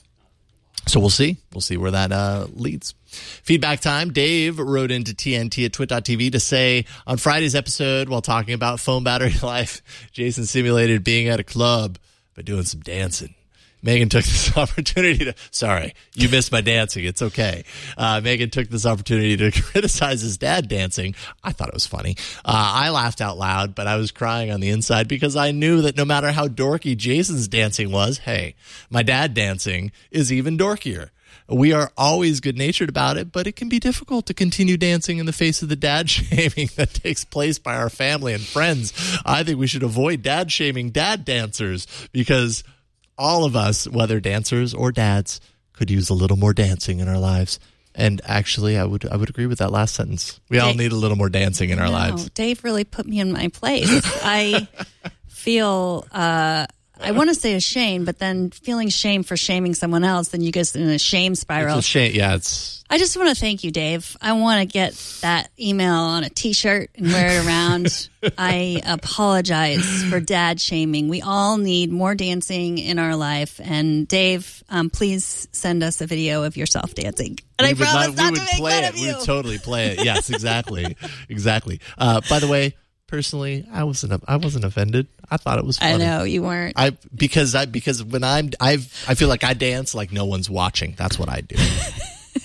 So we'll see. We'll see where that uh, leads. Feedback time. Dave wrote into T N T at twit dot t v to say, on Friday's episode, while talking about phone battery life, Jason simulated being at a club by doing some dancing. Megan took this opportunity to, sorry, you missed my dancing. It's okay. Uh, Megan took this opportunity to criticize his dad dancing. I thought it was funny. Uh, I laughed out loud, but I was crying on the inside because I knew that no matter how dorky Jason's dancing was, hey, my dad dancing is even dorkier. We are always good-natured about it, but it can be difficult to continue dancing in the face of the dad shaming that takes place by our family and friends. I think we should avoid dad shaming dad dancers, because all of us, whether dancers or dads, could use a little more dancing in our lives. And actually, I would I would agree with that last sentence. We Dave, all need a little more dancing in our no, lives. Dave really put me in my place. I feel, uh, I want to say ashamed, but then feeling shame for shaming someone else, then you get in a shame spiral. It's a shame. Yeah, it's... I just want to thank you, Dave. I want to get that email on a T-shirt and wear it around. I apologize for dad shaming. We all need more dancing in our life. And Dave, um, please send us a video of yourself dancing. And we I promise not, not to make fun it. of you. We would totally play it. Yes, exactly, exactly. Uh, by the way, personally, I wasn't. I wasn't offended. I thought it was funny. I know you weren't. I because I because when I'm I've I feel like I dance like no one's watching. That's what I do.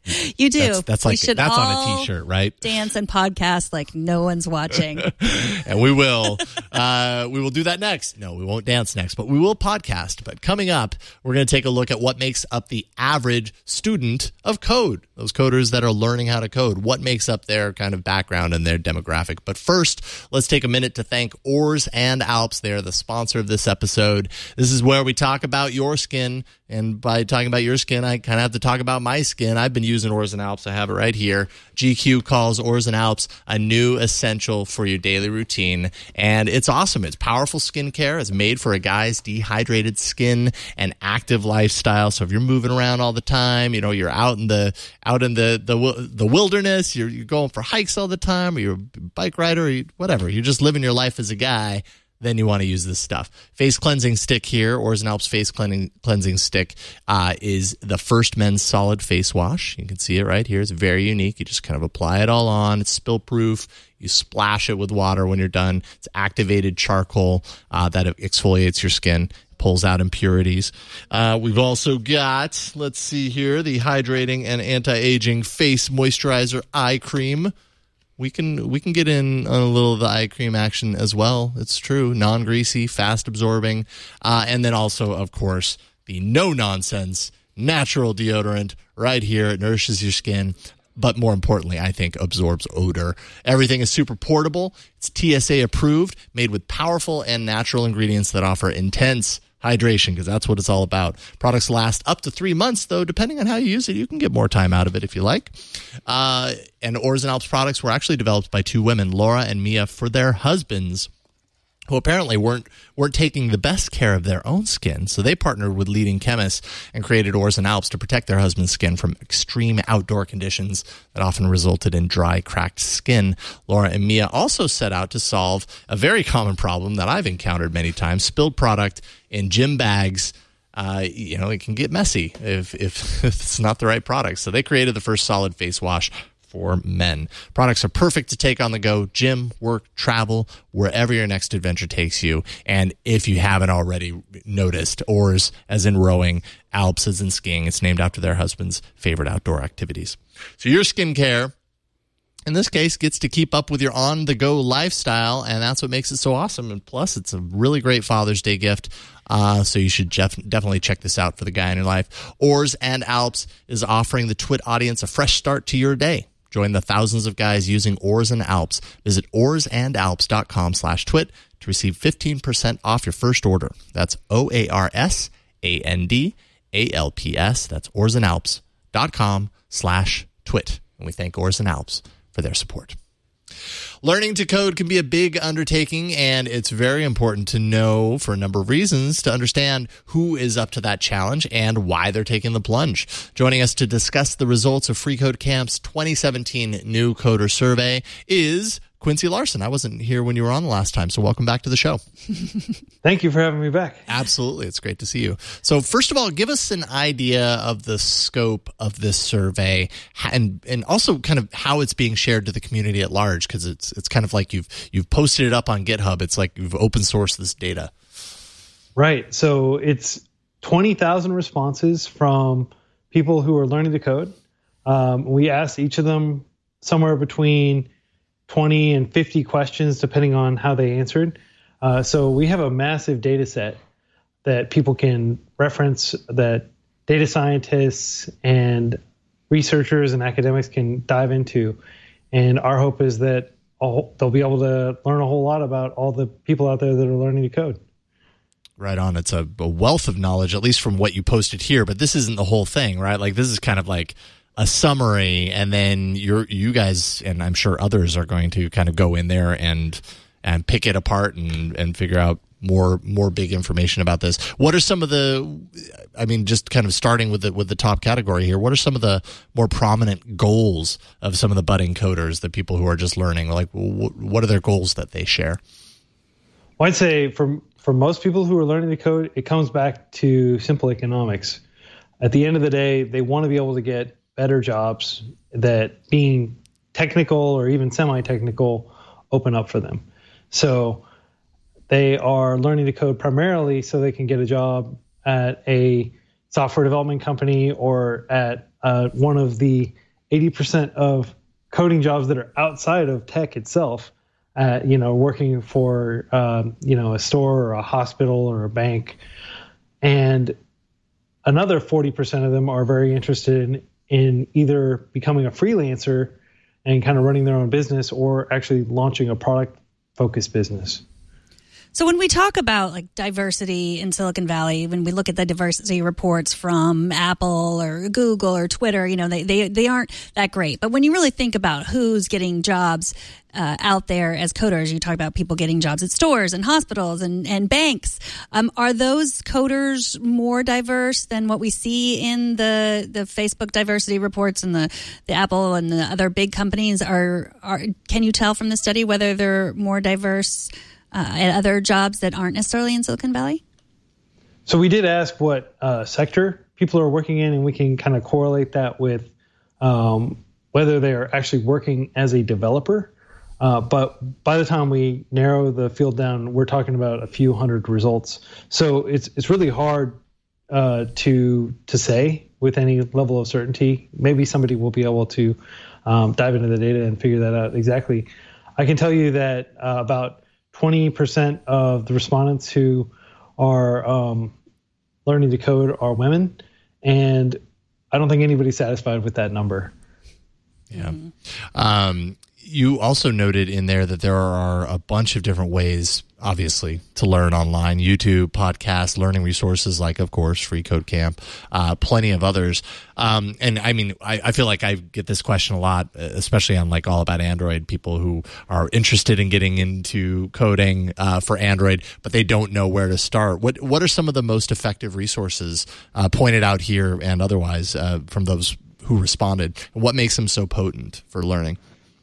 You do. That's, that's We like should that's on all a t-shirt, right? Dance and podcast like no one's watching. And we will. Uh, we will do that next. No, we won't dance next, but we will podcast. But coming up, we're going to take a look at what makes up the average student of code. Those coders that are learning how to code. What makes up their kind of background and their demographic. But first, let's take a minute to thank Oars and Alps. They're the sponsor of this episode. This is where we talk about your skin. And by talking about your skin, I kind of have to talk about my skin. I've been using Oars and Alps. I have it right here. G Q calls Oars and Alps a new essential for your daily routine. And it's awesome. It's powerful skincare. It's made for a guy's dehydrated skin and active lifestyle. So if you're moving around all the time, you know, you're out in the out in the the, the wilderness, you're, you're going for hikes all the time, or you're a bike rider, or you, whatever. You're just living your life as a guy. Then you want to use this stuff. Face cleansing stick here, Oars and Alps face cleansing, cleansing stick, uh, is the first men's solid face wash. You can see it right here. It's very unique. You just kind of apply it all on. It's spill proof. You splash it with water when you're done. It's activated charcoal uh, that exfoliates your skin, pulls out impurities. Uh, we've also got, let's see here, the hydrating and anti-aging face moisturizer eye cream. We can we can get in on a little of the eye cream action as well. It's true. Non-greasy, fast-absorbing. Uh, and then also, of course, the no-nonsense natural deodorant right here. It nourishes your skin, but more importantly, I think, absorbs odor. Everything is super portable. It's T S A approved, made with powerful and natural ingredients that offer intense hydration, because that's what it's all about. Products last up to three months, though, depending on how you use it. You can get more time out of it if you like. Uh, and Oars and Alps products were actually developed by two women, Laura and Mia, for their husbands, who apparently weren't weren't taking the best care of their own skin. So they partnered with leading chemists and created Oars and Alps to protect their husband's skin from extreme outdoor conditions that often resulted in dry, cracked skin. Laura and Mia also set out to solve a very common problem that I've encountered many times: spilled product in gym bags. Uh, you know, it can get messy if, if if it's not the right product. So they created the first solid face wash for men. Products are perfect to take on the go, gym, work, travel, wherever your next adventure takes you. And if you haven't already noticed, Oars as in rowing, Alps as in skiing, it's named after their husband's favorite outdoor activities. So your skincare, in this case, gets to keep up with your on-the-go lifestyle, and that's what makes it so awesome. And plus, it's a really great Father's Day gift. Uh, so you should def- definitely check this out for the guy in your life. Oars and Alps is offering the Twit audience a fresh start to your day. Join the thousands of guys using Oars and Alps. Visit oarsandalps.com slash twit to receive fifteen percent off your first order. That's O A R S A N D A L P S. That's oarsandalps.com slash twit. And we thank Oars and Alps for their support. Learning to code can be a big undertaking, and it's very important to know, for a number of reasons, to understand who is up to that challenge and why they're taking the plunge. Joining us to discuss the results of FreeCodeCamp's twenty seventeen New Coder Survey is Quincy Larson. I wasn't here when you were on the last time, so welcome back to the show. Thank you for having me back. Absolutely. It's great to see you. So first of all, give us an idea of the scope of this survey and and also kind of how it's being shared to the community at large, because it's it's kind of like you've you've posted it up on GitHub. It's like you've open sourced this data. Right. So it's twenty thousand responses from people who are learning to code. Um, we asked each of them somewhere between twenty and fifty questions, depending on how they answered. Uh, so we have a massive data set that people can reference, that data scientists and researchers and academics can dive into. And our hope is that all, they'll be able to learn a whole lot about all the people out there that are learning to code. Right on. It's a, a wealth of knowledge, at least from what you posted here. But this isn't the whole thing, right? Like, this is kind of like a summary, and then you're you guys, and I'm sure others, are going to kind of go in there and and pick it apart and and figure out more more big information about this. What are some of the, I mean, just kind of starting with the with the top category here, what are some of the more prominent goals of some of the budding coders, the people who are just learning? Like, what are their goals that they share? Well, I'd say for for most people who are learning to code, it comes back to simple economics. At the end of the day, they want to be able to get better jobs that being technical or even semi-technical open up for them. So they are learning to code primarily so they can get a job at a software development company or at uh, one of the eighty percent of coding jobs that are outside of tech itself, uh, you know, working for, um, you know, a store or a hospital or a bank. And another forty percent of them are very interested in, in either becoming a freelancer and kind of running their own business or actually launching a product-focused business. So when we talk about like diversity in Silicon Valley, when we look at the diversity reports from Apple or Google or Twitter, you know, they they, they aren't that great. But when you really think about who's getting jobs uh, out there as coders, you talk about people getting jobs at stores and hospitals and, and banks. Um, are those coders more diverse than what we see in the, the Facebook diversity reports and the, the Apple and the other big companies? Are, are can you tell from the study whether they're more diverse Uh, at other jobs that aren't necessarily in Silicon Valley? So we did ask what uh, sector people are working in, and we can kind of correlate that with um, whether they are actually working as a developer. Uh, but by the time we narrow the field down, we're talking about a few hundred results. So it's it's really hard uh, to to say with any level of certainty. Maybe somebody will be able to um, dive into the data and figure that out exactly. I can tell you that uh, about twenty percent of the respondents who are um, learning to code are women, and I don't think anybody's satisfied with that number. Yeah. Mm-hmm. Um, you also noted in there that there are a bunch of different ways, obviously, to learn online. YouTube, podcasts, learning resources like, of course, Free Code Camp, uh, plenty of others. Um, and I mean, I, I feel like I get this question a lot, especially on like All About Android, people who are interested in getting into coding uh, for Android, but they don't know where to start. What what are some of the most effective resources uh, pointed out here and otherwise uh, from those who responded? What makes them so potent for learning?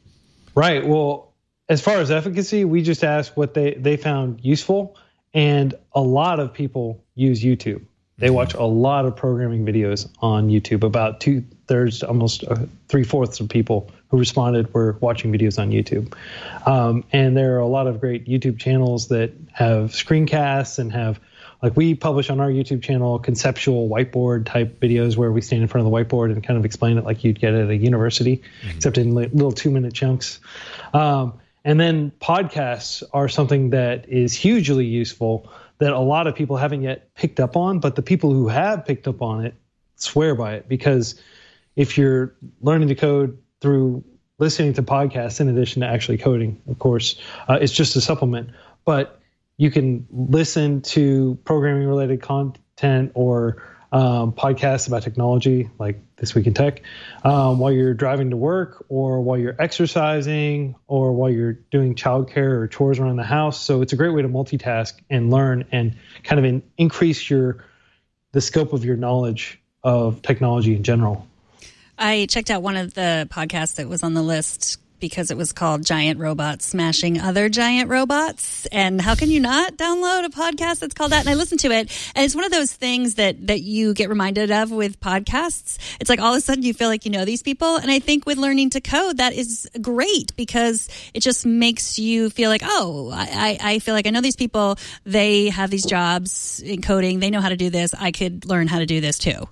Right. Well, as far as efficacy, we just asked what they, they found useful, and a lot of people use YouTube. They watch a lot of programming videos on YouTube. About two thirds, almost three fourths of people who responded were watching videos on YouTube. Um, and there are a lot of great YouTube channels that have screencasts and have, like we publish on our YouTube channel, conceptual whiteboard type videos where we stand in front of the whiteboard and kind of explain it like you'd get at a university, mm-hmm. except in little two minute chunks. Um, and then podcasts are something that is hugely useful that a lot of people haven't yet picked up on, but the people who have picked up on it swear by it, because if you're learning to code through listening to podcasts in addition to actually coding, of course, uh, it's just a supplement, but you can listen to programming related content or um, podcasts about technology like This Week in Tech um, while you're driving to work or while you're exercising or while you're doing childcare or chores around the house. So it's a great way to multitask and learn and kind of in, increase your the scope of your knowledge of technology in general. I checked out one of the podcasts that was on the list because it was called Giant Robots Smashing Other Giant Robots. And how can you not download a podcast that's called that? And I listened to it, and it's one of those things that, that you get reminded of with podcasts. It's like all of a sudden you feel like you know these people. And I think with learning to code, that is great because it just makes you feel like, oh, I, I feel like I know these people. They have these jobs in coding. They know how to do this. I could learn how to do this too.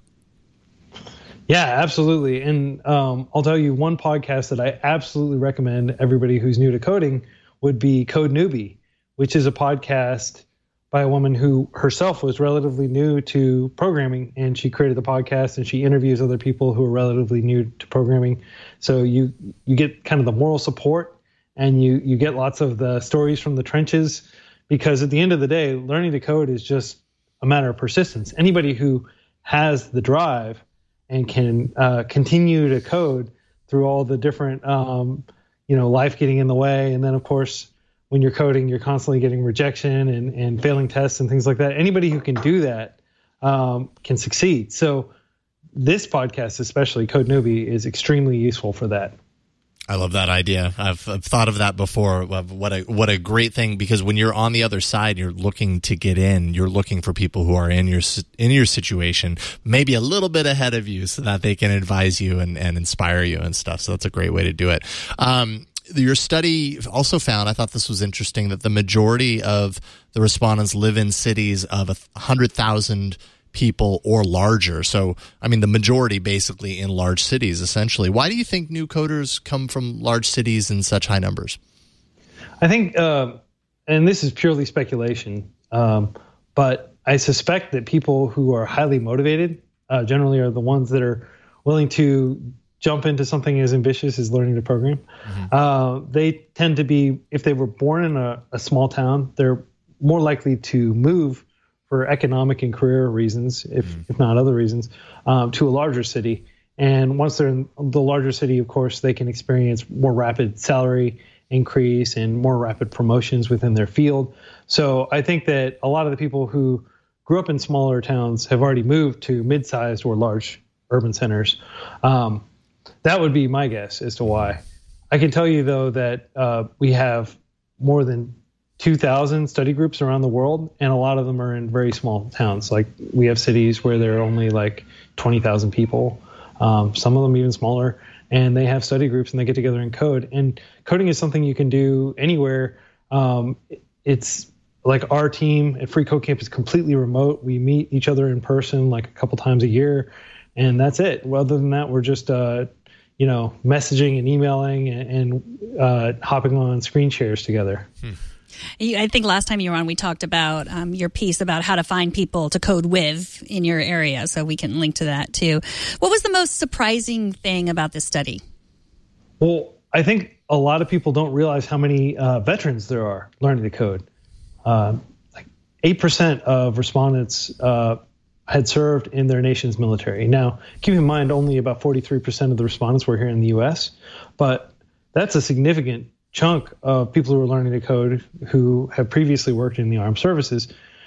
Yeah, absolutely. And um, I'll tell you one podcast that I absolutely recommend everybody who's new to coding would be Code Newbie, which is a podcast by a woman who herself was relatively new to programming, and she created the podcast and she interviews other people who are relatively new to programming. So you you get kind of the moral support and you you get lots of the stories from the trenches, because at the end of the day, learning to code is just a matter of persistence. Anybody who has the drive and can uh, continue to code through all the different, um, you know, life getting in the way. And then, of course, when you're coding, you're constantly getting rejection and, and failing tests and things like that. Anybody who can do that um, can succeed. So this podcast, especially Code Newbie, is extremely useful for that. I love that idea. I've, I've thought of that before. What a what a great thing, because when you're on the other side, you're looking to get in. You're looking for people who are in your in your situation, maybe a little bit ahead of you, so that they can advise you and, and inspire you and stuff. So that's a great way to do it. Um, your study also found, I thought this was interesting, that the majority of the respondents live in cities of a hundred thousand people or larger. So, I mean, the majority basically in large cities, essentially. Why do you think new coders come from large cities in such high numbers? I think, uh, and this is purely speculation, um, but I suspect that people who are highly motivated uh, generally are the ones that are willing to jump into something as ambitious as learning to program. Mm-hmm. Uh, they tend to be, if they were born in a, a small town, they're more likely to move for economic and career reasons, if, mm-hmm. if not other reasons, um, to a larger city. And once they're in the larger city, of course, they can experience more rapid salary increase and more rapid promotions within their field. So I think that a lot of the people who grew up in smaller towns have already moved to mid-sized or large urban centers. Um, that would be my guess as to why. I can tell you, though, that uh, we have more than two thousand study groups around the world, and a lot of them are in very small towns. Like, we have cities where there are only like twenty thousand people, um, some of them even smaller, and they have study groups and they get together and code. And coding is something you can do anywhere. Um, it's like our team at Free Code Camp is completely remote. We meet each other in person like a couple times a year, and that's it. Other than that, we're just uh, you know, messaging and emailing and, and uh, hopping on screen shares together. Hmm. I think last time you were on, we talked about um, your piece about how to find people to code with in your area, so we can link to that too. What was the most surprising thing about this study? Well, I think a lot of people don't realize how many uh, veterans there are learning to code. Uh, like eight percent of respondents uh, had served in their nation's military. Now, keep in mind, only about forty-three percent of the respondents were here in the U S, but that's a significant chunk of people who are learning to code who have previously worked in the armed services.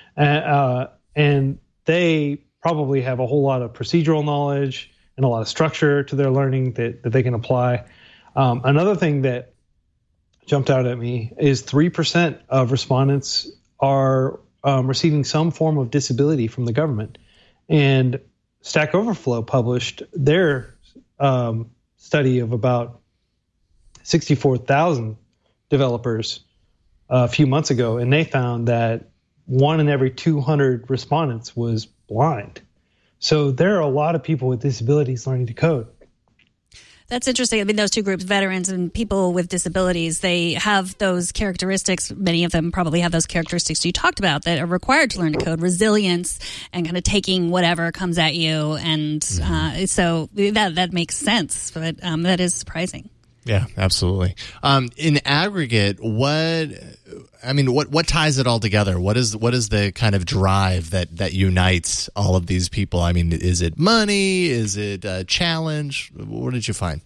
Uh, and they probably have a whole lot of procedural knowledge and a lot of structure to their learning that, that they can apply. Um, another thing that jumped out at me is three percent of respondents are um, receiving some form of disability from the government. And Stack Overflow published their um, study of about sixty-four thousand developers a few months ago, and they found that one in every two hundred respondents was blind. So there are a lot of people with disabilities learning to code. That's interesting. I mean, those two groups, veterans and people with disabilities, they have those characteristics. Many of them probably have those characteristics you talked about that are required to learn to code: resilience and kind of taking whatever comes at you. And uh, so that that makes sense, but um, that is surprising. Yeah, absolutely. Um, in aggregate, what I mean, what what ties it all together? What is what is the kind of drive that that unites all of these people? I mean, is it money? Is it a challenge? What did you find?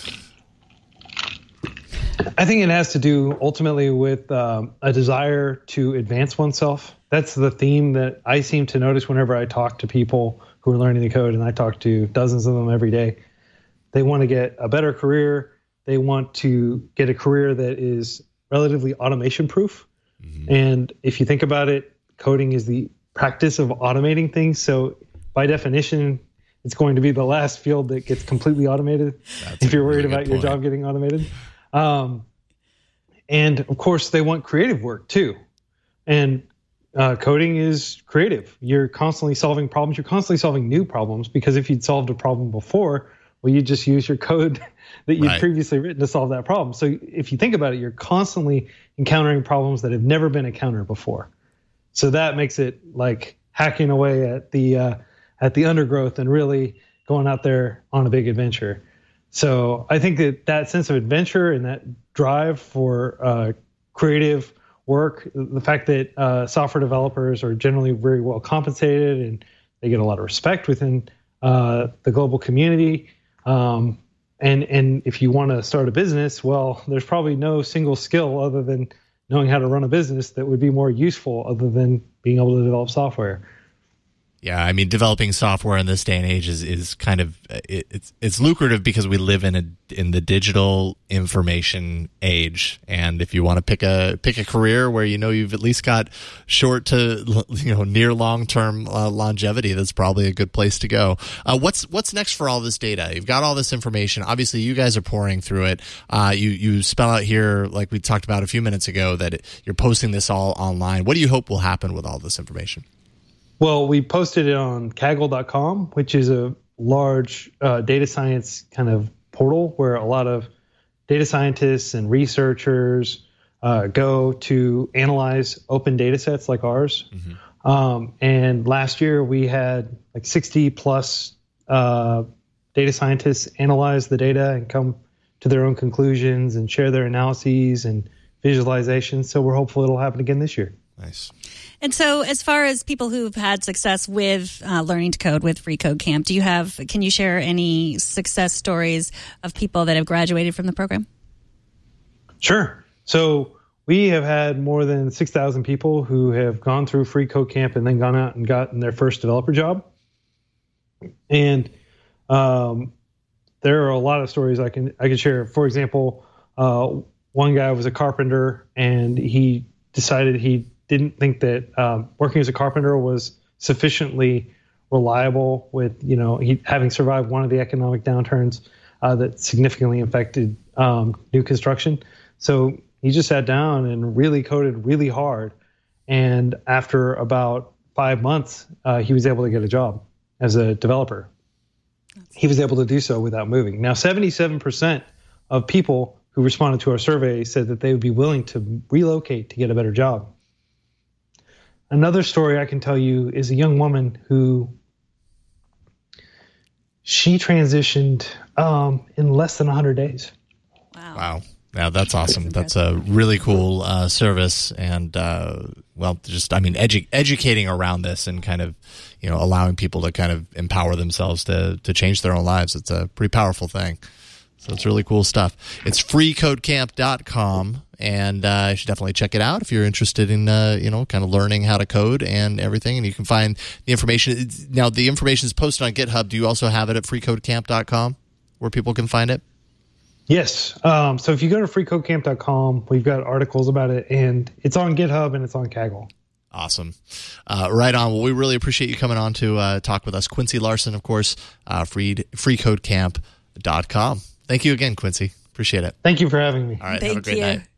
I think it has to do ultimately with um, a desire to advance oneself. That's the theme that I seem to notice whenever I talk to people who are learning the code, and I talk to dozens of them every day. They want to get a better career. They want to get a career that is relatively automation proof. Mm-hmm. And if you think about it, coding is the practice of automating things. So by definition, it's going to be the last field that gets completely automated. That's if you're worried really about your job getting automated. Um, and of course, they want creative work too. And uh, coding is creative. You're constantly solving problems. You're constantly solving new problems, because if you'd solved a problem before, well, you just use your code that you've right. previously written to solve that problem. So if you think about it, you're constantly encountering problems that have never been encountered before. So that makes it like hacking away at the uh, at the undergrowth and really going out there on a big adventure. So I think that that sense of adventure and that drive for uh, creative work, the fact that uh, software developers are generally very well compensated and they get a lot of respect within uh, the global community. Um, and, and if you want to start a business, well, there's probably no single skill other than knowing how to run a business that would be more useful other than being able to develop software. Yeah, I mean, developing software in this day and age is, is kind of it, it's it's lucrative because we live in a in the digital information age, and if you want to pick a pick a career where you know you've at least got short to you know near long term uh, longevity, that's probably a good place to go. Uh, what's what's next for all this data? You've got all this information. Obviously, you guys are pouring through it. Uh, you you spell out here, like we talked about a few minutes ago, that it, you're posting this all online. What do you hope will happen with all this information? Well, we posted it on Kaggle dot com, which is a large uh, data science kind of portal where a lot of data scientists and researchers uh, go to analyze open data sets like ours. Mm-hmm. Um, and last year we had like sixty plus uh, data scientists analyze the data and come to their own conclusions and share their analyses and visualizations. So we're hopeful it'll happen again this year. Nice. And so as far as people who've had success with uh, learning to code with Free Code Camp, do you have, can you share any success stories of people that have graduated from the program? Sure. So we have had more than six thousand people who have gone through Free Code Camp and then gone out and gotten their first developer job. And um, there are a lot of stories I can I can share. For example, uh, one guy was a carpenter and he decided he didn't think that um, working as a carpenter was sufficiently reliable with, you know, he having survived one of the economic downturns uh, that significantly affected um, new construction. So he just sat down and really coded really hard. And after about five months, uh, he was able to get a job as a developer. He was able to do so without moving. Now, seventy-seven percent of people who responded to our survey said that they would be willing to relocate to get a better job. Another story I can tell you is a young woman who she transitioned um, in less than one hundred days. Wow. Wow. Yeah, that's awesome. That's a really cool uh, service. And, uh, well, just, I mean, edu- educating around this and kind of, you know, allowing people to kind of empower themselves to, to change their own lives. It's a pretty powerful thing. So it's really cool stuff. It's free code camp dot com, and uh, you should definitely check it out if you're interested in, uh, you know, kind of learning how to code and everything. And you can find the information. It's, now, the information is posted on GitHub. Do you also have it at free code camp dot com where people can find it? Yes. Um, so if you go to free code camp dot com, we've got articles about it, and it's on GitHub and it's on Kaggle. Awesome. Uh, right on. Well, we really appreciate you coming on to uh, talk with us. Quincy Larson, of course, uh, free, free code camp dot com. Thank you again, Quincy. Appreciate it. Thank you for having me. All right. Thank have a great you. night.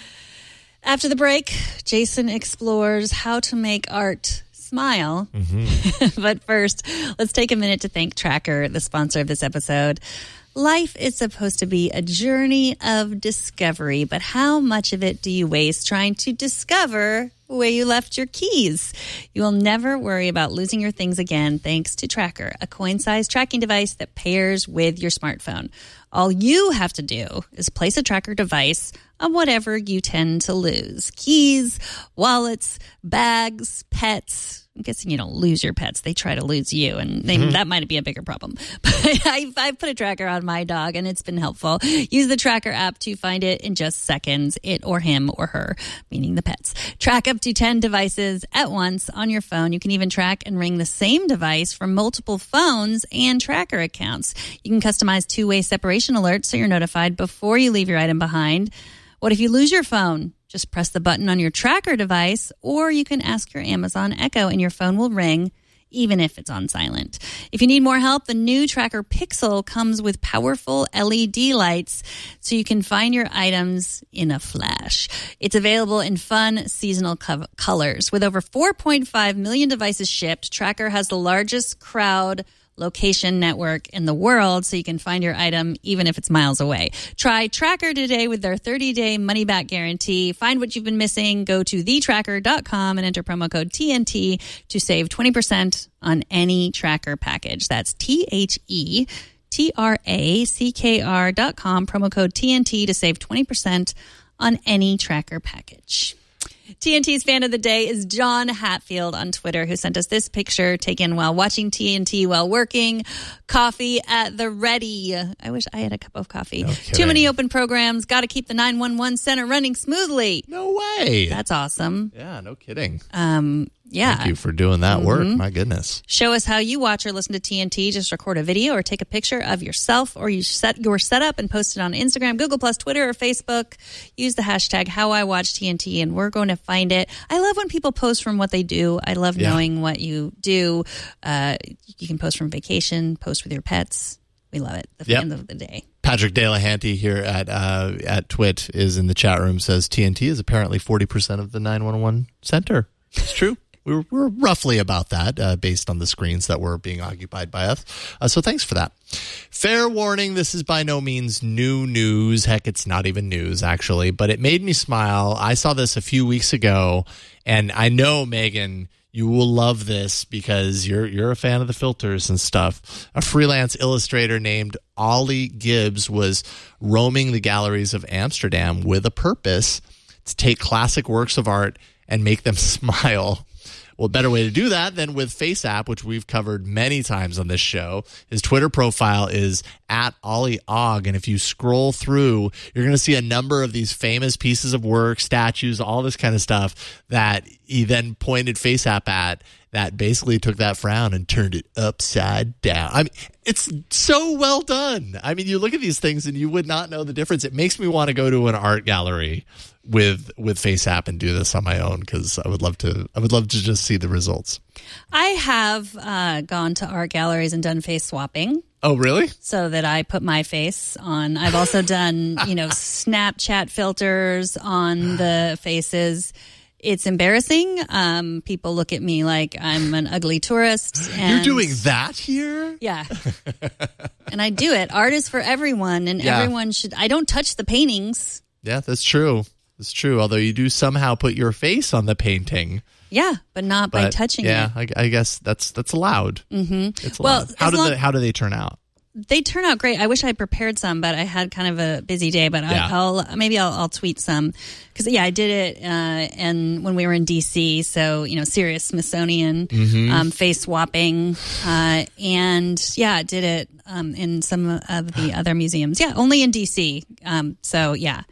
After the break, Jason explores how to make art smile. Mm-hmm. But first, let's take a minute to thank Tracker, the sponsor of this episode. Life is supposed to be a journey of discovery, but how much of it do you waste trying to discover where you left your keys? You will never worry about losing your things again thanks to Tracker, a coin-sized tracking device that pairs with your smartphone. All you have to do is place a Tracker device on whatever you tend to lose. Keys, wallets, bags, pets. I'm guessing you don't lose your pets. They try to lose you, and they, mm-hmm. that might be a bigger problem. But I've, I've put a tracker on my dog, and it's been helpful. Use the Tracker app to find it in just seconds, it or him or her, meaning the pets. Track up to ten devices at once on your phone. You can even track and ring the same device from multiple phones and Tracker accounts. You can customize two-way separation alerts so you're notified before you leave your item behind. What if you lose your phone? Just press the button on your Tracker device, or you can ask your Amazon Echo and your phone will ring, even if it's on silent. If you need more help, the new Tracker Pixel comes with powerful L E D lights so you can find your items in a flash. It's available in fun seasonal co- colors. With over four point five million devices shipped, Tracker has the largest crowd location network in the world, so you can find your item even if it's miles away. Try Tracker today with their thirty-day money-back guarantee. Find what you've been missing. Go to the tracker dot com and enter promo code T N T to save twenty percent on any Tracker package. That's T H E T R A C K R dot com, promo code T N T to save twenty percent on any Tracker package. T N T's fan of the day is John Hatfield on Twitter, who sent us this picture taken while watching T N T while working. Coffee at the ready. I wish I had a cup of coffee. No Too many open programs. Got to keep the nine one one center running smoothly. No way. That's awesome. Yeah, no kidding. Um, yeah. Thank you for doing that mm-hmm. work. My goodness. Show us how you watch or listen to T N T. Just record a video or take a picture of yourself or you set your setup and post it on Instagram, Google Plus, Twitter, or Facebook. Use the hashtag How I Watch T N T, and we're going to find it. I love when people post from what they do. I love yeah. knowing what you do. Uh, you can post from vacation, post with your pets. We love it. The fans yep. of the day. Patrick Delahanty here at uh, at Twit is in the chat room, says T N T is apparently forty percent of the nine one one center. It's true. we were, we were roughly about that uh, based on the screens that were being occupied by us. Uh, so thanks for that. Fair warning, this is by no means new news. Heck, it's not even news, actually, but it made me smile. I saw this a few weeks ago, and I know, Megan, you will love this because you're you're a fan of the filters and stuff. A freelance illustrator named Ollie Gibbs was roaming the galleries of Amsterdam with a purpose to take classic works of art and make them smile. Well, a better way to do that than with FaceApp, which we've covered many times on this show. His Twitter profile is at Ollie Og, and if you scroll through, you're going to see a number of these famous pieces of work, statues, all this kind of stuff that he then pointed FaceApp at that basically took that frown and turned it upside down. I mean, it's so well done. I mean, you look at these things and you would not know the difference. It makes me want to go to an art gallery with with FaceApp and do this on my own because I would love to. I would love to just see the results. I have uh, gone to art galleries and done face swapping. Oh, really? So that I put my face on. I've also done, you know, Snapchat filters on the faces. It's embarrassing. Um, people look at me like I'm an ugly tourist. And you're doing that here? Yeah. And I do it. Art is for everyone, and yeah. everyone should. I don't touch the paintings. Yeah, that's true. That's true. Although you do somehow put your face on the painting. Yeah, but not but, by touching yeah, it. Yeah, I, I guess that's that's allowed. Mm-hmm. It's allowed. Well, how do long- they how do they turn out? They turn out great. I wish I prepared some, but I had kind of a busy day. But yeah. I, I'll maybe I'll, I'll tweet some because yeah, I did it. Uh, and when we were in D C, so you know, serious Smithsonian mm-hmm. um, face swapping, uh, and yeah, I did it um, in some of the other museums. Yeah, only in D C. Um, so yeah.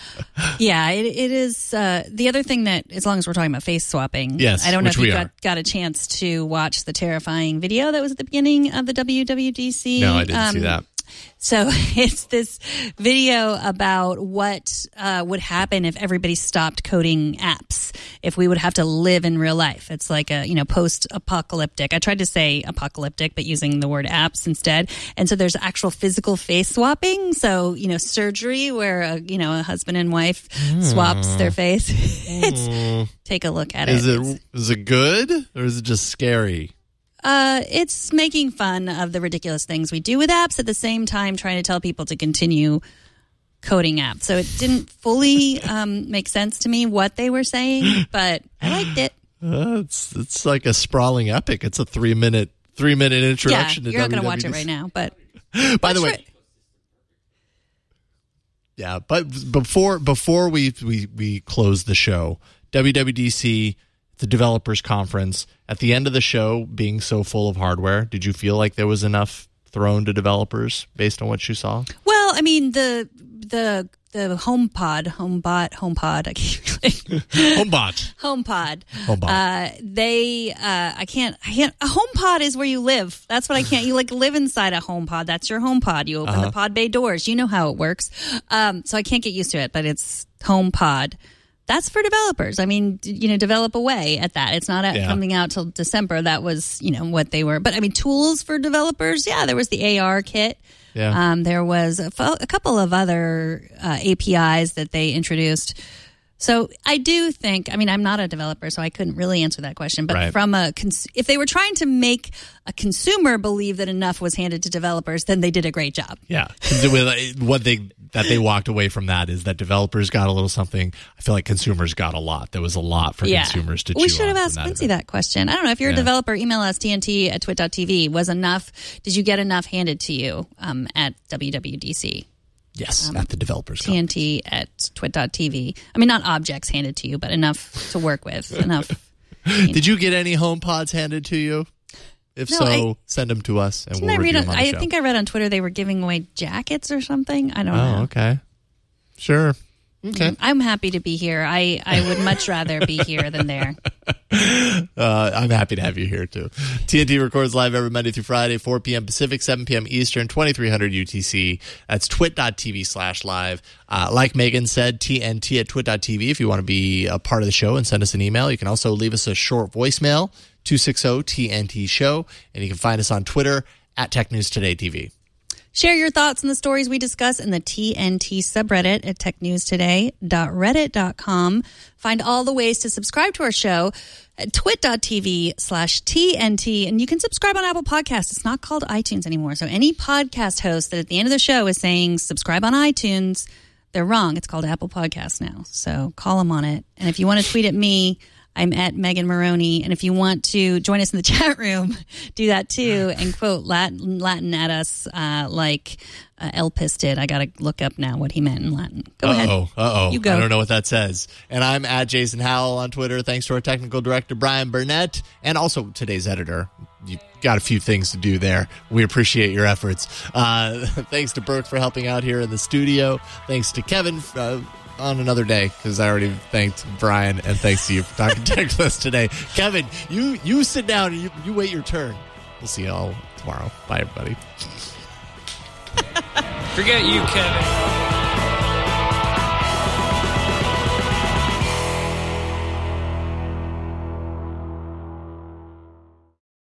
Yeah, it, it is. Uh, the other thing that, as long as we're talking about face swapping, yes, I don't know which if you we got, are. got a chance to watch the terrifying video that was at the beginning of the W W D C. No, I didn't um, see that. So it's this video about what uh, would happen if everybody stopped coding apps, if we would have to live in real life. It's like a, you know, post-apocalyptic. I tried to say apocalyptic, but using the word apps instead. And so there's actual physical face swapping. So, you know, surgery where, a, you know, a husband and wife mm. swaps their face. it's, mm. Take a look at is it. Is it is it good or is it just scary? Uh, it's making fun of the ridiculous things we do with apps at the same time trying to tell people to continue coding apps. So it didn't fully um, make sense to me what they were saying, but I liked it. Uh, it's it's like a sprawling epic. It's a three minute three minute introduction. Yeah, to you're not going to W W D C. watch it right now, but by the way, sure. yeah. But before before we we we close the show, W W D C. The developers conference, at the end of the show being so full of hardware, did you feel like there was enough thrown to developers based on what you saw? Well, I mean, the the the HomePod, HomeBot, HomePod, I can't HomeBot, HomePod, HomeBot. Uh, they, uh, I can't, I can't. A HomePod is where you live. That's what I can't. You like live inside a HomePod. That's your HomePod. You open uh-huh. the pod bay doors. You know how it works. Um, so I can't get used to it. But it's HomePod. That's for developers. I mean, you know, develop away at that. It's not yeah. coming out till December. That was, you know, what they were. But I mean, tools for developers. Yeah, there was the A R kit. Yeah. Um, there was a, a couple of other uh, A P Is that they introduced. So I do think, I mean, I'm not a developer, so I couldn't really answer that question. But right. from a, cons- if they were trying to make a consumer believe that enough was handed to developers, then they did a great job. Yeah. What they that they walked away from that is that developers got a little something. I feel like consumers got a lot. There was a lot for yeah. consumers to we chew should have on asked that Quincy event. that question. I don't know. If you're yeah. a developer, email us, T N T at twit dot T V. Was enough, did you get enough handed to you um, at W W D C? Yes, um, at the developers T N T at twit dot T V. I mean, not objects handed to you, but enough to work with. Enough. You know. Did you get any HomePods handed to you? If no, so, I, send them to us, and didn't we'll I read review on, them on the I show. think I read on Twitter they were giving away jackets or something. I don't oh, know. Oh, okay. Sure. Okay. I'm happy to be here. I, I would much rather be here than there. Uh, I'm happy to have you here, too. T N T records live every Monday through Friday, four p.m. Pacific, seven p.m. Eastern, twenty-three hundred U T C. That's twit dot T V slash live. Uh, like Megan said, T N T at twit dot T V if you want to be a part of the show and send us an email. You can also leave us a short voicemail, two six zero T N T show, and you can find us on Twitter at Tech News Today T V. Share your thoughts on the stories we discuss in the T N T subreddit at tech news today dot reddit dot com. Find all the ways to subscribe to our show at twit.tv slash TNT. And you can subscribe on Apple Podcasts. It's not called iTunes anymore. So any podcast host that at the end of the show is saying subscribe on iTunes, they're wrong. It's called Apple Podcasts now. So call them on it. And if you want to tweet at me, I'm at Megan Maroney. And if you want to join us in the chat room, do that too and quote Latin, Latin at us uh, like uh, Elpis did. I got to look up now what he meant in Latin. Go uh-oh, ahead. Uh-oh. You go. I don't know what that says. And I'm at Jason Howell on Twitter. Thanks to our technical director, Brian Burnett, and also today's editor. You've got a few things to do there. We appreciate your efforts. Uh, thanks to Burke for helping out here in the studio. Thanks to Kevin uh, on another day, because I already thanked Brian, and thanks to you for talking tech with us today. Kevin, you you sit down and you, you wait your turn. We'll see you all tomorrow. Bye, everybody. Forget you, Kevin.